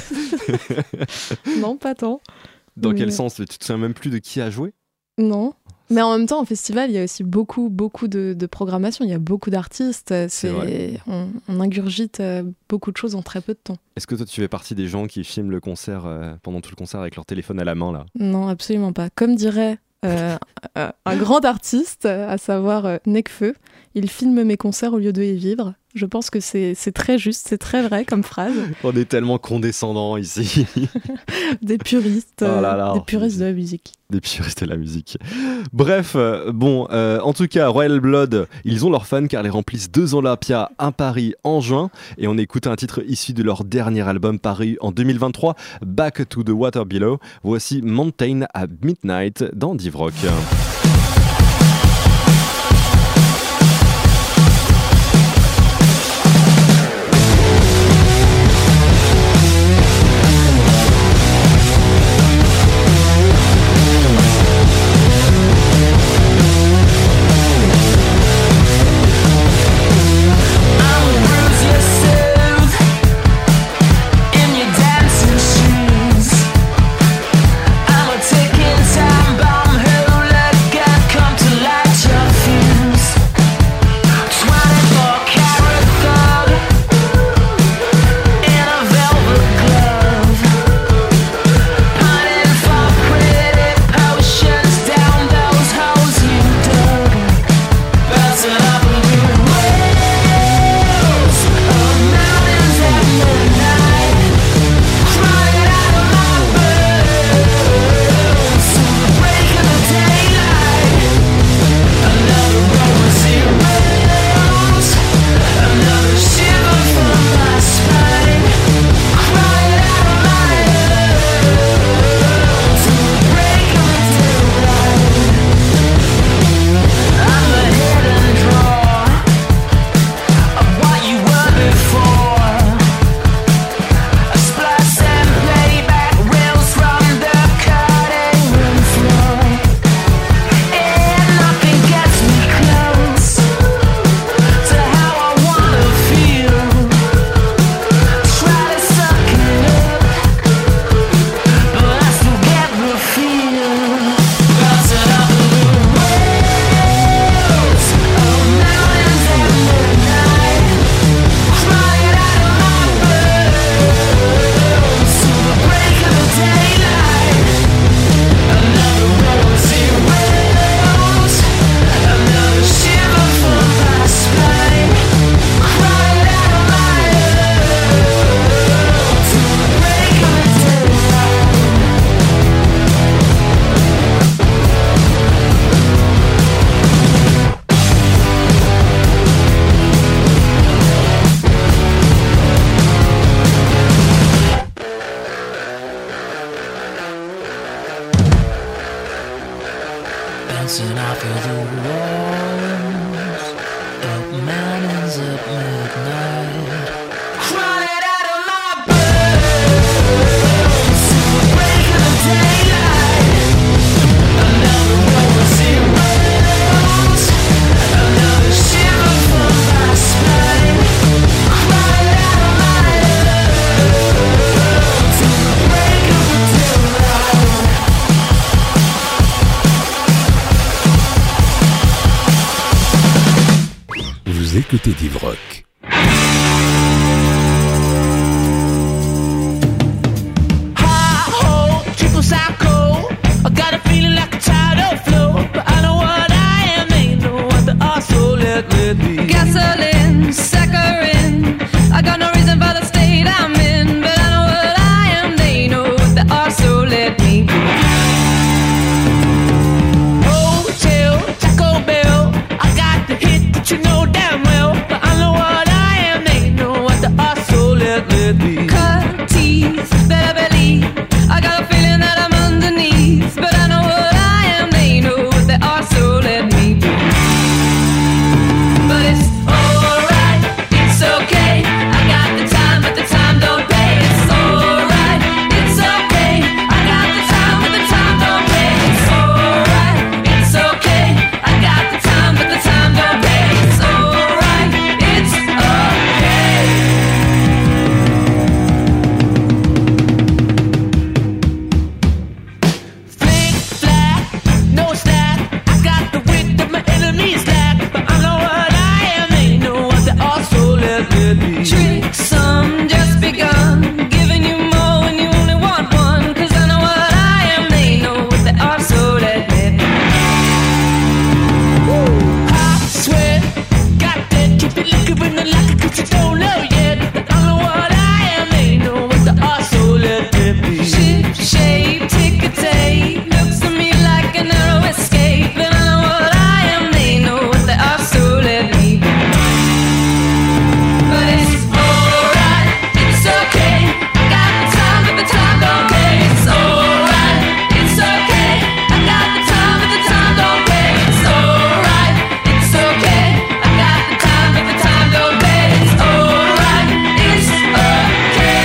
Non, pas tant. Dans quel Mais- sens? Tu te souviens même plus de qui a joué? Non. Mais en même temps, en festival, il y a aussi beaucoup de programmation. Il y a beaucoup d'artistes. vrai. On ingurgite beaucoup de choses en très peu de temps. Est-ce que toi tu fais partie des gens qui filment le concert pendant tout le concert avec leur téléphone à la main là? Non, absolument pas. Comme dirait un grand artiste, à savoir Nekfeu, il filme mes concerts au lieu de y vivre. Je pense que c'est très juste, c'est très vrai comme phrase. On est tellement condescendants ici. Des puristes, Oh là là. des puristes de la musique. Des puristes de la musique. Bref, en tout cas, Royal Blood, ils ont leurs fans car ils remplissent 2 Olympia, un Paris en juin. Et on écoute un titre issu de leur dernier album paru en 2023, Back to the Water Below. Voici Mountain at Midnight dans Div Rock. I'm a ticking time bomb who let dancing off of the walls, up mountains, up midnight. Crying out of my bones till the break of daylight. Another rose in rose, another shiver from my spine. Crying out of my love till the break of daylight. Vous écoutez Divrock. Hi-ho, triple psycho. I got a feeling like a tidal flow, but I know what I am, ain't no other. So let me. Gasoline, saccharine. I got no reason for the state I'm in, but I know what I am. They know what they are, so let me be. Hotel, Taco Bell. I got the hit that you know damn well, but I know what I am. They know what they are, so let me. Cut teeth, better believe. I got a feeling that I'm underneath, but I know what I am. They know what they are, so let me be. But it's alright, it's okay. I got the time, but the time don't pay. It's alright, it's okay. I got the time, but the time don't pay. It's alright, it's okay. I got the time, but the time don't pay. It's alright, it's okay. Flick, flack, no slack. I got the wit that my enemies lack, but I know what I am. They know what they are, so let me. Trick some just begun, giving you more when you only want one. 'Cause I know what I am, they know what they are, so let me be. I swear, got that keep it liquor in the locker 'cause you don't know yet. But I know what I am, they know what they are, so let me be. Ship shape, ticker tape, looks to me like a narrow escape. And I know what I am, they know what they are, so let me be. But it's alright, it's okay. I got the time, but the time don't pay. It's alright, it's okay. I got the time, but the time don't pay. It's alright, it's okay. I got the time, but the time don't pay. It's alright, it's okay.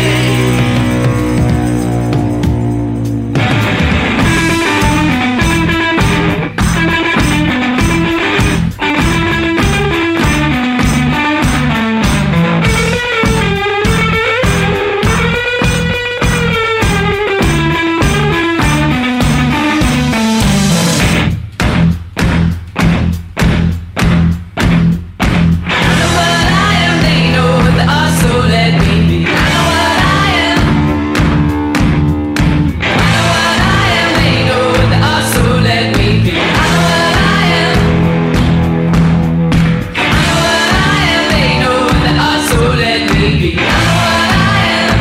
I know what I am, they know what they are, so let me be. I know what I am. I know what I am, they know what they are, so let me be. I know what I am. I know what I am, they know what they are, so let me be. I know what I am.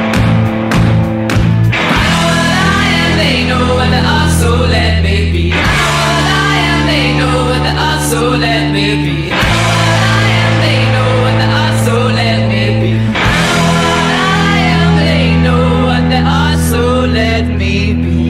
I know what I am, they know what they are, so let me be. I know what I am, they know what they are, so let me be. I know what I am, they know what they are, so let me be. I know what I am, they know what they are, so let me be.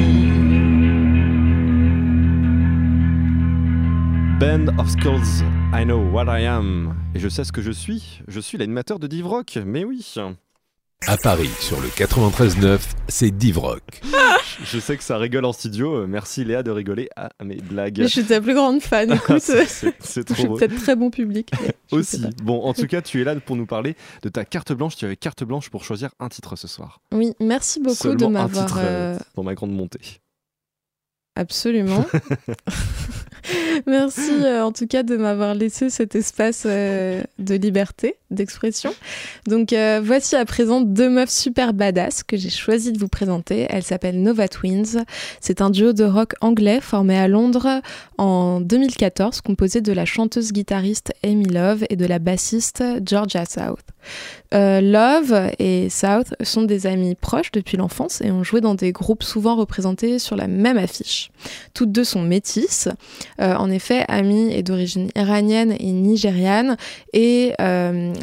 Band of Skulls, I know what I am. Et je sais ce que je suis. Je suis l'animateur de Divrock, mais oui. À Paris, sur le 93.9, c'est Divrock. Je sais que ça rigole en studio. Merci Léa de rigoler à mes blagues. Je suis ta plus grande fan, écoute. C'est Je trop suis beau. peut-être très bon public. mais je sais Aussi. pas. Bon, en tout cas, tu es là pour nous parler de ta carte blanche. Tu avais carte blanche pour choisir un titre ce soir. Oui, merci beaucoup Seulement de un m'avoir. titre dans ma grande montée. Absolument. Merci en tout cas de m'avoir laissé cet espace de liberté, d'expression. Donc voici à présent deux meufs super badass que j'ai choisi de vous présenter. Elles s'appellent Nova Twins. C'est un duo de rock anglais formé à Londres en 2014, composé de la chanteuse-guitariste Amy Love et de la bassiste Georgia South. Love et South sont des amis proches depuis l'enfance et ont joué dans des groupes souvent représentés sur la même affiche. Toutes deux sont métisses. En effet, Amy est d'origine iranienne et nigériane et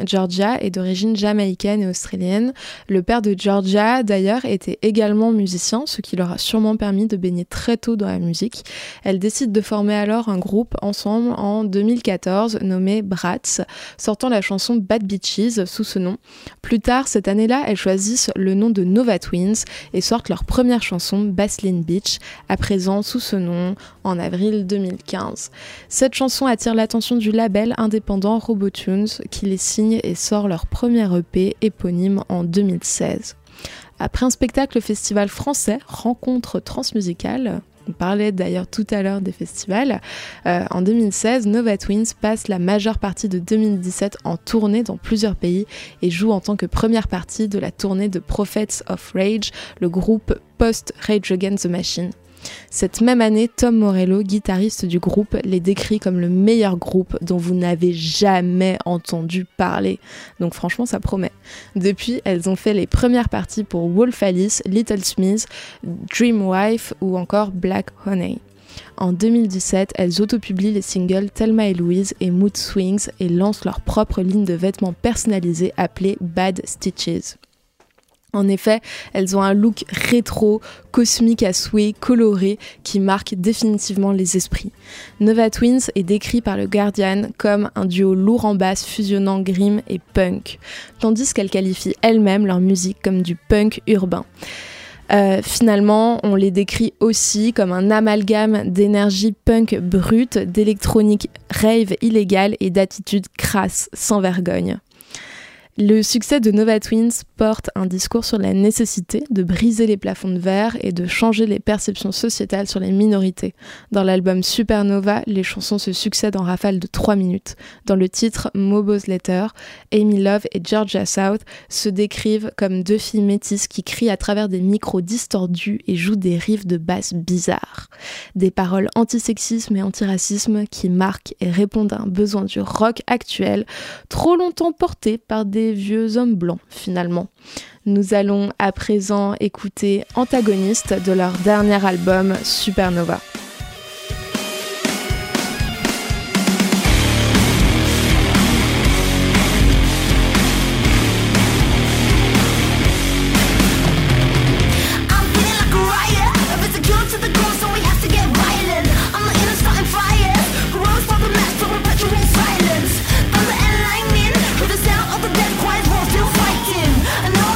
Georgia est d'origine jamaïcaine et australienne. Le père de Georgia, d'ailleurs, était également musicien, ce qui leur a sûrement permis de baigner très tôt dans la musique. Elles décident de former alors un groupe ensemble en 2014 nommé Bratz, sortant la chanson Bad Bitches sous ce nom. Plus tard, cette année-là, elles choisissent le nom de Nova Twins et sortent leur première chanson, Baseline Beach, à présent sous ce nom, en avril 2015. Cette chanson attire l'attention du label indépendant Robotunes, qui les signe et sort leur premier EP éponyme en 2016. Après un spectacle au festival français, Rencontre Transmusicale, on parlait d'ailleurs tout à l'heure des festivals, en 2016, Nova Twins passe la majeure partie de 2017 en tournée dans plusieurs pays et joue en tant que première partie de la tournée de Prophets of Rage, le groupe post-Rage Against the Machine. Cette même année, Tom Morello, guitariste du groupe, les décrit comme le meilleur groupe dont vous n'avez jamais entendu parler. Donc franchement, ça promet. Depuis, elles ont fait les premières parties pour Wolf Alice, Little Smith, Dreamwife ou encore Black Honey. En 2017, elles autopublient les singles Thelma et Louise et Mood Swings et lancent leur propre ligne de vêtements personnalisés appelée Bad Stitches. En effet, elles ont un look rétro, cosmique à souhait, coloré, qui marque définitivement les esprits. Nova Twins est décrit par le Guardian comme un duo lourd en basse fusionnant grim et punk, tandis qu'elles qualifient elles-mêmes leur musique comme du punk urbain. Finalement, on les décrit aussi comme un amalgame d'énergie punk brute, d'électronique rave illégale et d'attitude crasse, sans vergogne. Le succès de Nova Twins porte un discours sur la nécessité de briser les plafonds de verre et de changer les perceptions sociétales sur les minorités. Dans l'album Supernova, les chansons se succèdent en rafale de 3 minutes. Dans le titre Mobo's Letter, Amy Love et Georgia South se décrivent comme deux filles métisses qui crient à travers des micros distordus et jouent des riffs de basse bizarres. Des paroles antisexisme et antiracisme qui marquent et répondent à un besoin du rock actuel, trop longtemps porté par des vieux hommes blancs finalement. Nous allons à présent écouter Antagoniste de leur dernier album Supernova.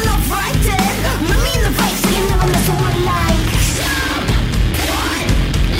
Like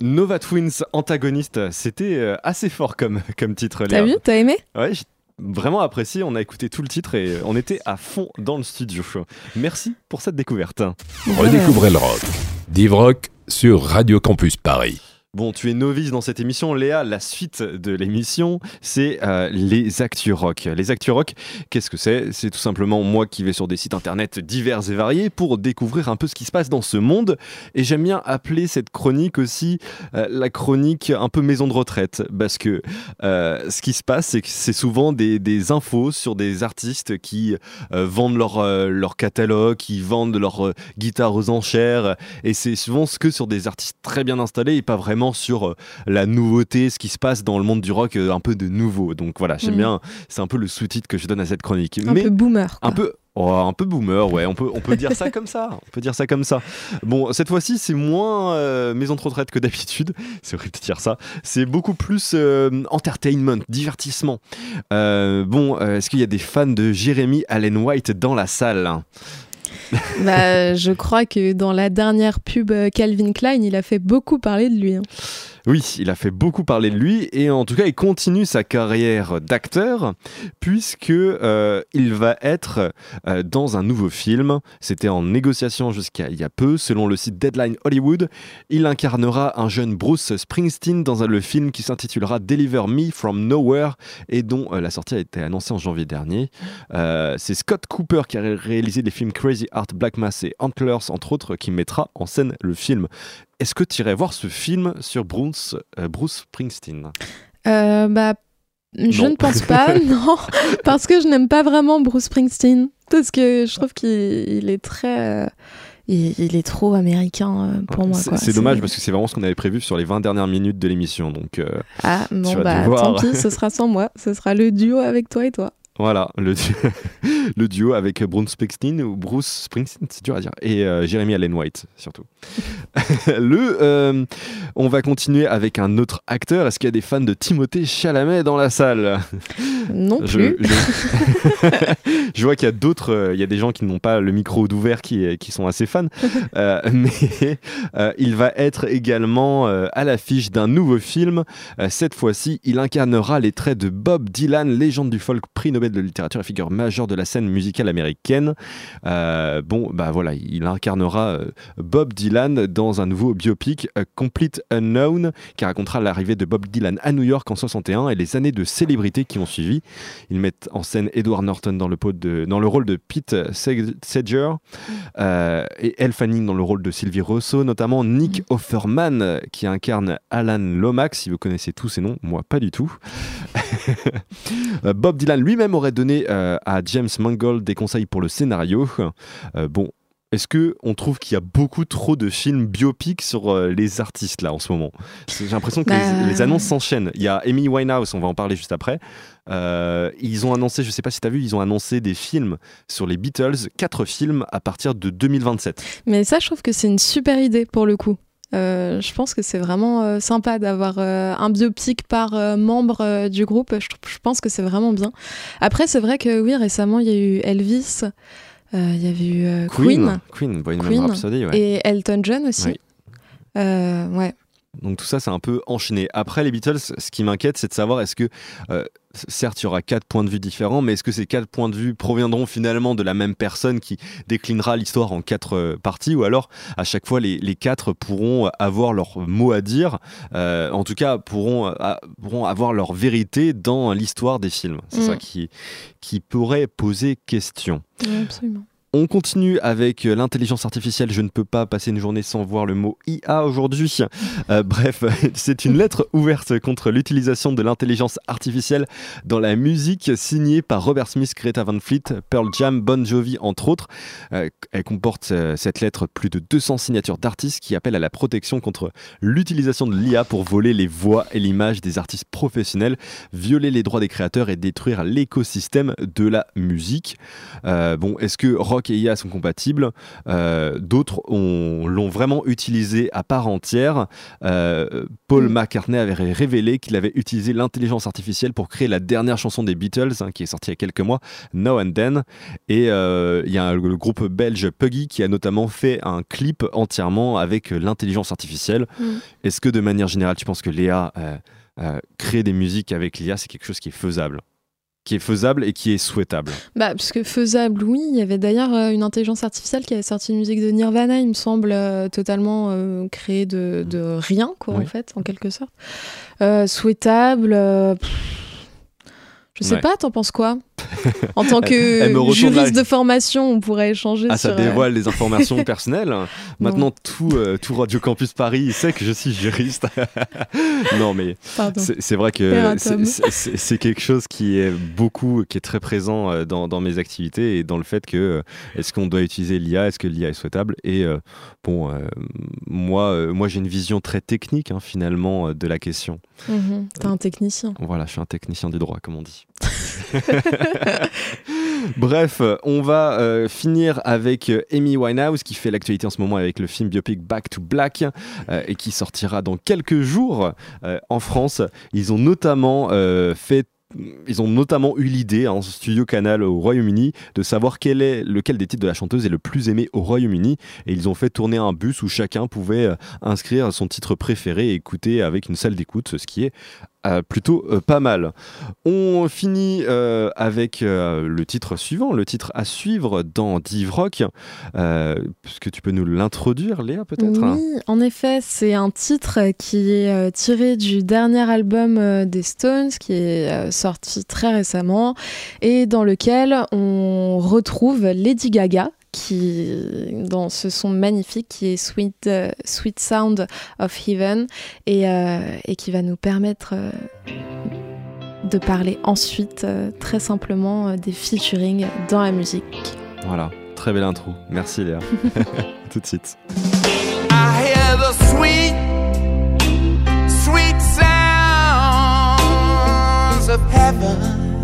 Nova Twins antagoniste, c'était assez fort comme titre. T'as Léa. vu? T'as aimé? Ouais, j'ai vraiment apprécié. On a écouté tout le titre et on était à fond dans le studio. Merci pour cette découverte. Redécouvrez le rock. Div Rock sur Radio Campus Paris. Bon, tu es novice dans cette émission, Léa. La suite de l'émission, c'est les Actus Rock. Les Actus Rock, qu'est-ce que c'est ? C'est tout simplement moi qui vais sur des sites internet divers et variés pour découvrir un peu ce qui se passe dans ce monde. Et j'aime bien appeler cette chronique aussi la chronique un peu maison de retraite. Parce que ce qui se passe, c'est que c'est souvent des infos sur des artistes qui vendent leur catalogue, qui vendent leur guitare aux enchères. Et c'est souvent que sur des artistes très bien installés et pas vraiment sur la nouveauté, ce qui se passe dans le monde du rock, un peu de nouveau. Donc voilà, j'aime bien, c'est un peu le sous-titre que je donne à cette chronique. Un peu boomer, quoi. Un peu boomer, ouais, on peut dire ça comme ça. On peut dire ça comme ça. Bon, cette fois-ci, c'est moins maison de retraite que d'habitude. C'est horrible de dire ça. C'est beaucoup plus entertainment, divertissement. Est-ce qu'il y a des fans de Jeremy Allen White dans la salle ? Je crois que dans la dernière pub Calvin Klein, il a fait beaucoup parler de lui. Oui, il a fait beaucoup parler de lui et en tout cas, il continue sa carrière d'acteur puisque il va être dans un nouveau film. C'était en négociation jusqu'à il y a peu. Selon le site Deadline Hollywood, il incarnera un jeune Bruce Springsteen dans le film qui s'intitulera Deliver Me From Nowhere et dont la sortie a été annoncée en janvier dernier. C'est Scott Cooper qui a réalisé les films Crazy Heart, Black Mass et Antlers, entre autres, qui mettra en scène le film. Est-ce que tu irais voir ce film sur Bruce Springsteen ? Je ne pense pas, non, parce que je n'aime pas vraiment Bruce Springsteen, parce que je trouve qu'il est très... il est trop américain pour moi. C'est dommage parce que c'est vraiment ce qu'on avait prévu sur les 20 dernières minutes de l'émission. Donc, tant pis, ce sera sans moi, ce sera le duo avec toi et toi. Voilà, le duo avec Bruce Springsteen, c'est dur à dire, et Jeremy Allen White, surtout. On va continuer avec un autre acteur. Est-ce qu'il y a des fans de Timothée Chalamet dans la salle ? Non plus. Je vois qu'il y a d'autres, il y a des gens qui n'ont pas le micro d'ouvert qui sont assez fans, mais il va être également à l'affiche d'un nouveau film. Cette fois-ci, il incarnera les traits de Bob Dylan, légende du folk, prix Nobel de littérature et figure majeure de la scène musicale américaine. Il incarnera Bob Dylan dans un nouveau biopic, Complete Unknown, qui racontera l'arrivée de Bob Dylan à New York en 61 et les années de célébrité qui ont suivi. Ils mettent en scène Edward Norton dans le rôle de Pete Seeger et Elle Fanning dans le rôle de Sylvie Rousseau, notamment Nick Offerman qui incarne Alan Lomax, si vous connaissez tous ces noms, moi pas du tout. Bob Dylan lui-même aurait donné à James Mangold des conseils pour le scénario. Est-ce qu'on trouve qu'il y a beaucoup trop de films biopics sur les artistes là en ce moment ? J'ai l'impression que les annonces s'enchaînent. Il y a Amy Winehouse, on va en parler juste après. Ils ont annoncé, je ne sais pas si tu as vu, ils ont annoncé des films sur les Beatles, 4 films à partir de 2027. Mais ça, je trouve que c'est une super idée pour le coup. Je pense que c'est vraiment sympa d'avoir un biopic par membre du groupe. Je pense que c'est vraiment bien. Après, c'est vrai que oui, récemment, il y a eu Elvis, il y avait eu Queen, Bohemian Rhapsody, ouais. et Elton John aussi. Oui. Ouais. Donc tout ça, c'est un peu enchaîné. Après les Beatles, ce qui m'inquiète, c'est de savoir est-ce que, certes, il y aura 4 points de vue différents, mais est-ce que ces 4 points de vue proviendront finalement de la même personne qui déclinera l'histoire en 4 parties, ou alors à chaque fois les 4 pourront avoir leur mot à dire, en tout cas pourront avoir leur vérité dans l'histoire des films. C'est ça qui pourrait poser question. Ouais, absolument. On continue avec l'intelligence artificielle. Je ne peux pas passer une journée sans voir le mot IA aujourd'hui. C'est une lettre ouverte contre l'utilisation de l'intelligence artificielle dans la musique, signée par Robert Smith, Greta Van Fleet, Pearl Jam, Bon Jovi, entre autres. Elle comporte, cette lettre, plus de 200 signatures d'artistes qui appellent à la protection contre l'utilisation de l'IA pour voler les voix et l'image des artistes professionnels, violer les droits des créateurs et détruire l'écosystème de la musique. Est-ce que rock Rock et IA sont compatibles. D'autres l'ont vraiment utilisé à part entière. Paul McCartney avait révélé qu'il avait utilisé l'intelligence artificielle pour créer la dernière chanson des Beatles, qui est sortie il y a quelques mois, Now and Then. Et il y a le groupe belge Puggy qui a notamment fait un clip entièrement avec l'intelligence artificielle. Est-ce que de manière générale, tu penses que Léa, créer des musiques avec l'IA, c'est quelque chose qui est faisable et qui est souhaitable? Parce que faisable, oui. Il y avait d'ailleurs une intelligence artificielle qui avait sorti une musique de Nirvana, il me semble, totalement créée de rien, quoi, en fait, en quelque sorte. Souhaitable... Je sais pas, t'en penses quoi? En tant que juriste de formation, on pourrait échanger sur... ça dévoile les informations personnelles. Maintenant, tout Radio Campus Paris sait que je suis juriste. Non, mais c'est vrai que c'est quelque chose qui est très présent dans mes activités et dans le fait que est-ce qu'on doit utiliser l'IA, est-ce que l'IA est souhaitable? Et moi, j'ai une vision très technique, finalement, de la question. T'es un technicien. Voilà, je suis un technicien du droit, comme on dit. Bref, on va finir avec Amy Winehouse qui fait l'actualité en ce moment avec le film biopic Back to Black et qui sortira dans quelques jours en France. Ils ont notamment eu l'idée en studio Canal au Royaume-Uni de savoir lequel des titres de la chanteuse est le plus aimé au Royaume-Uni, et ils ont fait tourner un bus où chacun pouvait inscrire son titre préféré et écouter avec une salle d'écoute, ce qui est plutôt pas mal. On finit avec le titre suivant, le titre à suivre dans Div Rock. Est-ce que tu peux nous l'introduire, Léa, peut-être? Oui, en effet, c'est un titre qui est tiré du dernier album des Stones, qui est sorti très récemment, et dans lequel on retrouve Lady Gaga, qui dans ce son magnifique qui est Sweet Sound of Heaven, et qui va nous permettre de parler ensuite très simplement des featuring dans la musique. Voilà, très belle intro. Merci Léa. Tout de suite. I hear the sweet, sweet sounds of heaven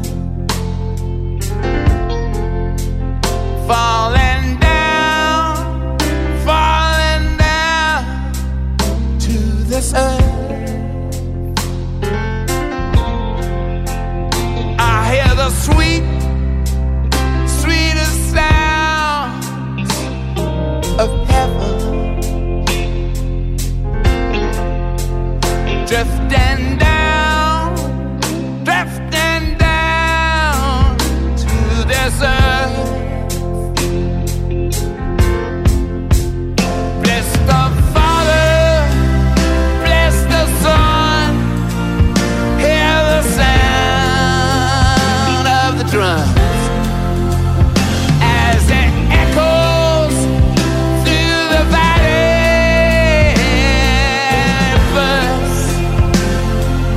falling down to this earth. I hear the sweet, sweetest sounds of heaven drifting down to this earth. Bless the Father, bless the Son, hear the sound of the drums as it echoes through the valley. First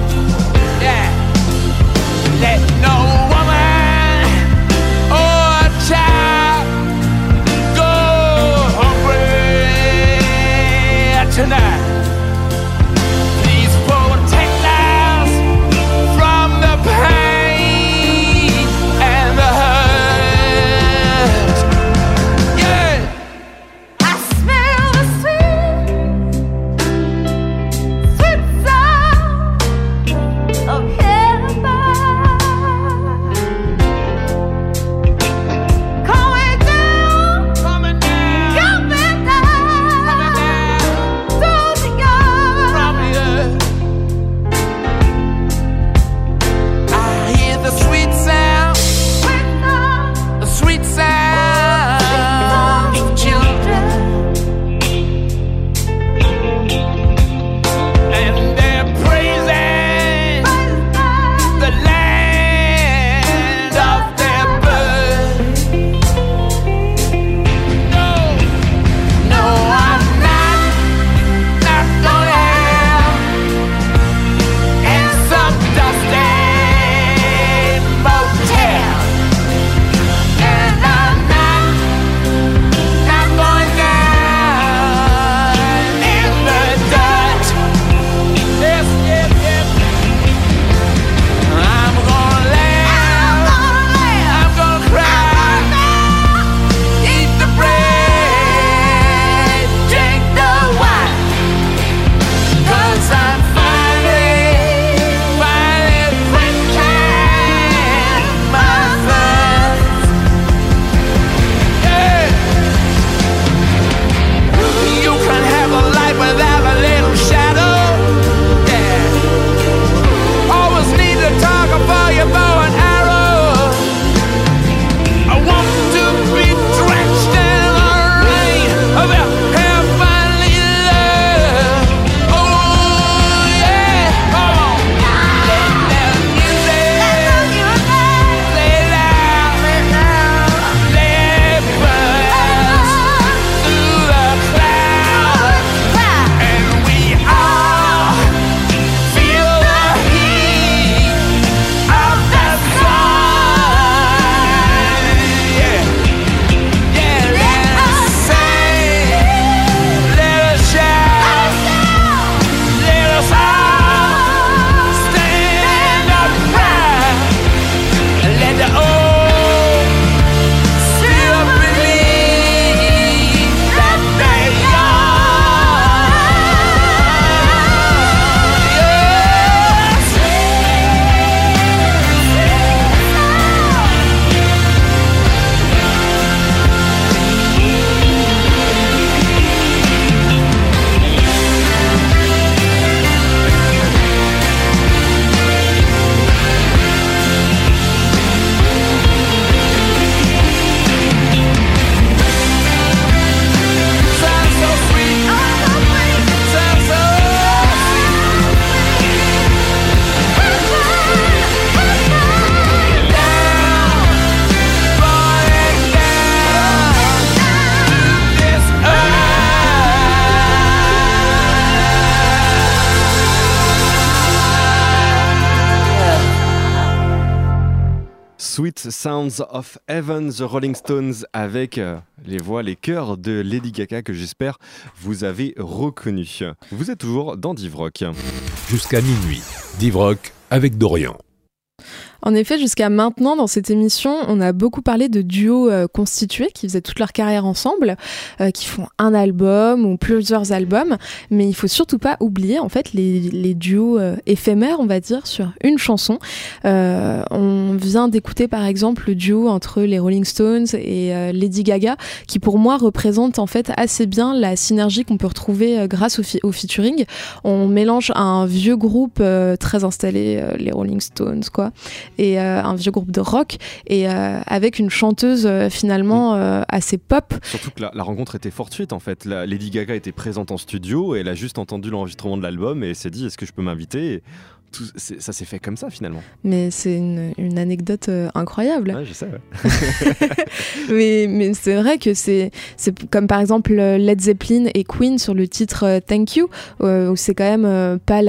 Sweet Sounds of Heaven, The Rolling Stones, avec les voix, les chœurs de Lady Gaga que j'espère vous avez reconnu. Vous êtes toujours dans Div Rock. Jusqu'à minuit, Div Rock avec Dorian. En effet, jusqu'à maintenant, dans cette émission, on a beaucoup parlé de duos constitués qui faisaient toute leur carrière ensemble, qui font un album ou plusieurs albums, mais il faut surtout pas oublier en fait les duos éphémères, on va dire, sur une chanson. On vient d'écouter par exemple le duo entre les Rolling Stones et Lady Gaga, qui pour moi représente en fait assez bien la synergie qu'on peut retrouver grâce au featuring. On mélange un vieux groupe très installé, les Rolling Stones, quoi, et un vieux groupe de rock, et avec une chanteuse finalement assez pop. Surtout que la rencontre était fortuite en fait. Lady Gaga était présente en studio et elle a juste entendu l'enregistrement de l'album et s'est dit est-ce que je peux m'inviter ? Ça s'est fait comme ça finalement. Mais c'est une anecdote incroyable. Ouais, je sais, ouais. mais c'est vrai que c'est comme par exemple Led Zeppelin et Queen sur le titre Thank You, où c'est quand même pas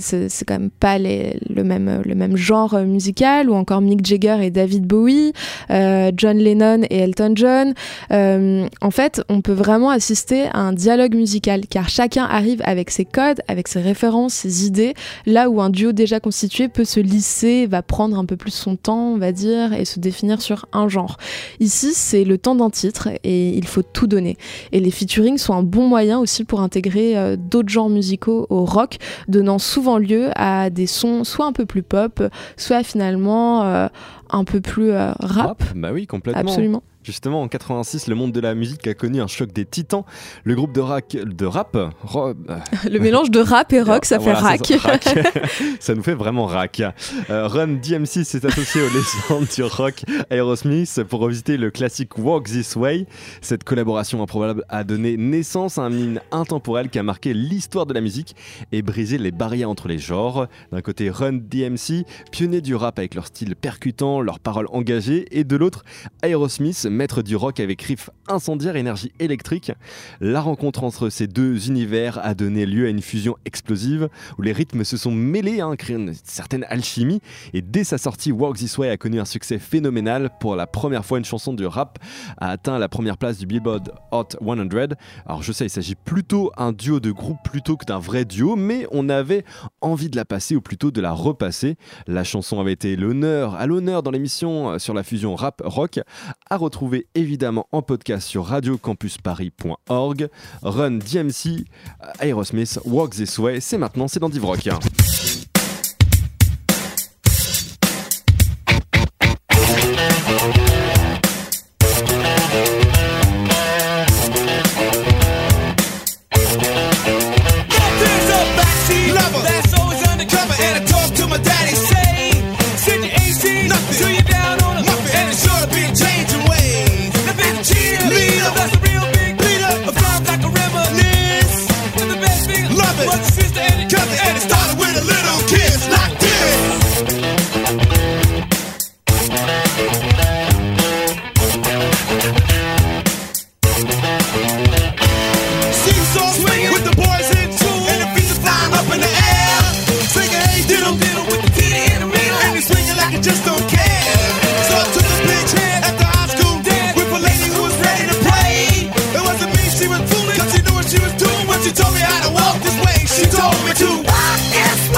le même genre musical, ou encore Mick Jagger et David Bowie, John Lennon et Elton John. En fait, on peut vraiment assister à un dialogue musical, car chacun arrive avec ses codes, avec ses références, ses idées, là où un duo déjà constitué peut se lisser, va prendre un peu plus son temps, on va dire, et se définir sur un genre. Ici, c'est le temps d'un titre et il faut tout donner. Et les featurings sont un bon moyen aussi pour intégrer d'autres genres musicaux au rock, donnant souvent lieu à des sons soit un peu plus pop, soit finalement un peu plus rap. Bah oui, complètement. Absolument. Justement, en 86, le monde de la musique a connu un choc des titans. Le groupe de rap... Le mélange de rap et rock, ça fait rack. Ça nous fait vraiment rack. Run DMC s'est associé aux légendes du rock Aerosmith pour revisiter le classique Walk This Way. Cette collaboration improbable a donné naissance à un hymne intemporel qui a marqué l'histoire de la musique et brisé les barrières entre les genres. D'un côté, Run DMC, pionnier du rap avec leur style percutant, leurs paroles engagées, et de l'autre, Aerosmith, maître du rock avec riffs incendiaires et énergie électrique. La rencontre entre ces deux univers a donné lieu à une fusion explosive où les rythmes se sont mêlés, créant une certaine alchimie, et dès sa sortie, Walk This Way a connu un succès phénoménal. Pour la première fois, une chanson de rap a atteint la première place du Billboard Hot 100. Alors je sais, il s'agit plutôt d'un duo de groupe plutôt que d'un vrai duo, mais on avait envie de la passer, ou plutôt de la repasser. La chanson avait été à l'honneur dans l'émission sur la fusion rap-rock, à retrouver évidemment en podcast sur radiocampusparis.org. Run DMC, Aerosmith, Walk This Way, c'est maintenant, c'est dans Div Rock. She told me how to walk this way. She told me to walk this way.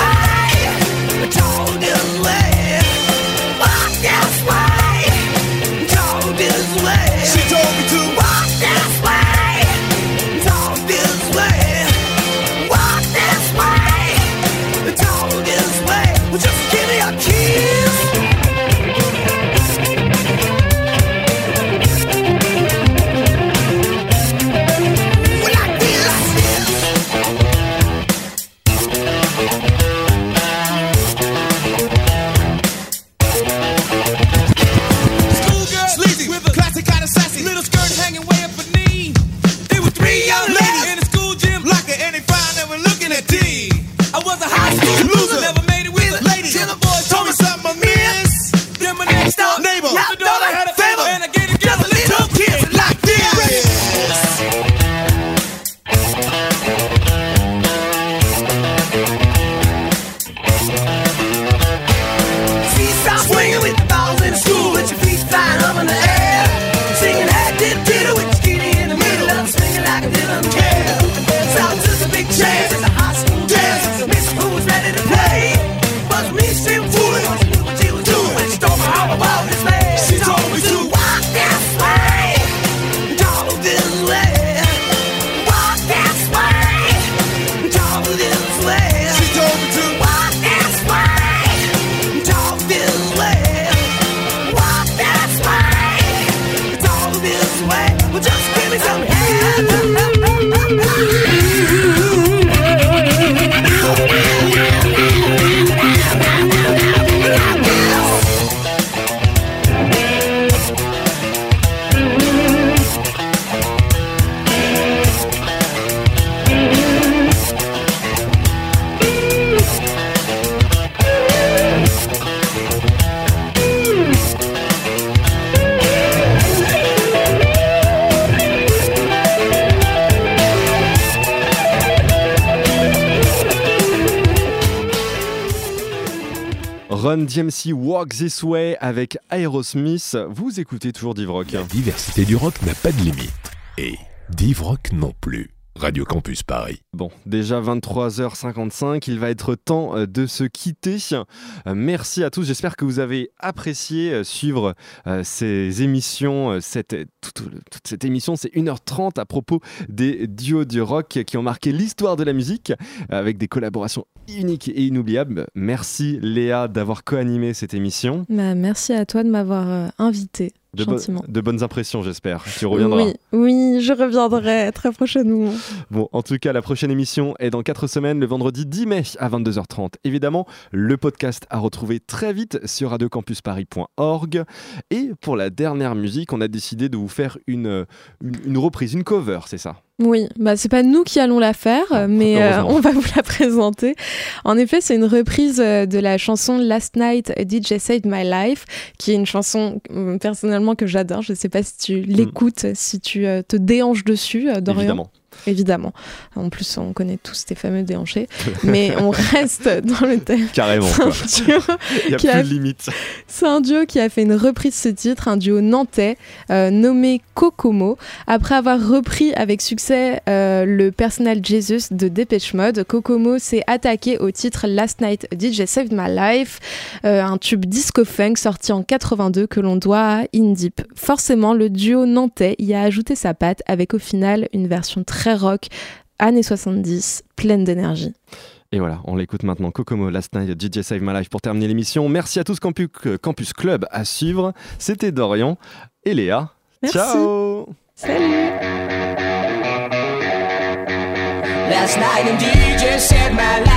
Run DMC Walk This Way avec Aerosmith. Vous écoutez toujours Div Rock. La diversité du rock n'a pas de limite. Et Div Rock non plus. Radio Campus Paris. Bon, déjà 23h55, il va être temps de se quitter. Merci à tous, j'espère que vous avez apprécié suivre ces émissions. Toute cette émission, c'est 1h30 à propos des duos du rock qui ont marqué l'histoire de la musique avec des collaborations uniques et inoubliables. Merci Léa d'avoir co-animé cette émission. Merci à toi de m'avoir invité. De bonnes impressions, j'espère. Tu reviendras. Oui, je reviendrai très prochainement. Bon, en tout cas, la prochaine émission est dans 4 semaines, le vendredi 10 mai à 22h30. Évidemment, le podcast à retrouver très vite sur radiocampusparis.org. Et pour la dernière musique, on a décidé de vous faire une reprise, une cover, c'est ça ? Oui, c'est pas nous qui allons la faire, mais on va vous la présenter. En effet, c'est une reprise de la chanson Last Night a DJ Saved My Life, qui est une chanson personnellement que j'adore. Je sais pas si tu l'écoutes, si tu te déhanches dessus, Dorian. Évidemment. En plus, on connaît tous tes fameux déhanchés, mais on reste dans le thème. Carrément. Il n'y a plus de limite. C'est un duo qui a fait une reprise de ce titre, un duo nantais nommé Kokomo. Après avoir repris avec succès le Personal Jesus de Depeche Mode, Kokomo s'est attaqué au titre Last Night a DJ Saved My Life, un tube disco-funk sorti en 82 que l'on doit à In Deep. Forcément, le duo nantais y a ajouté sa patte avec au final une version très rock, années 70, pleine d'énergie. Et voilà, on l'écoute maintenant. Kokomo, Last Night, DJ Save My Life pour terminer l'émission. Merci à tous Campus Club à suivre. C'était Dorian et Léa. Merci. Ciao. Salut. Last night and DJ saved my life.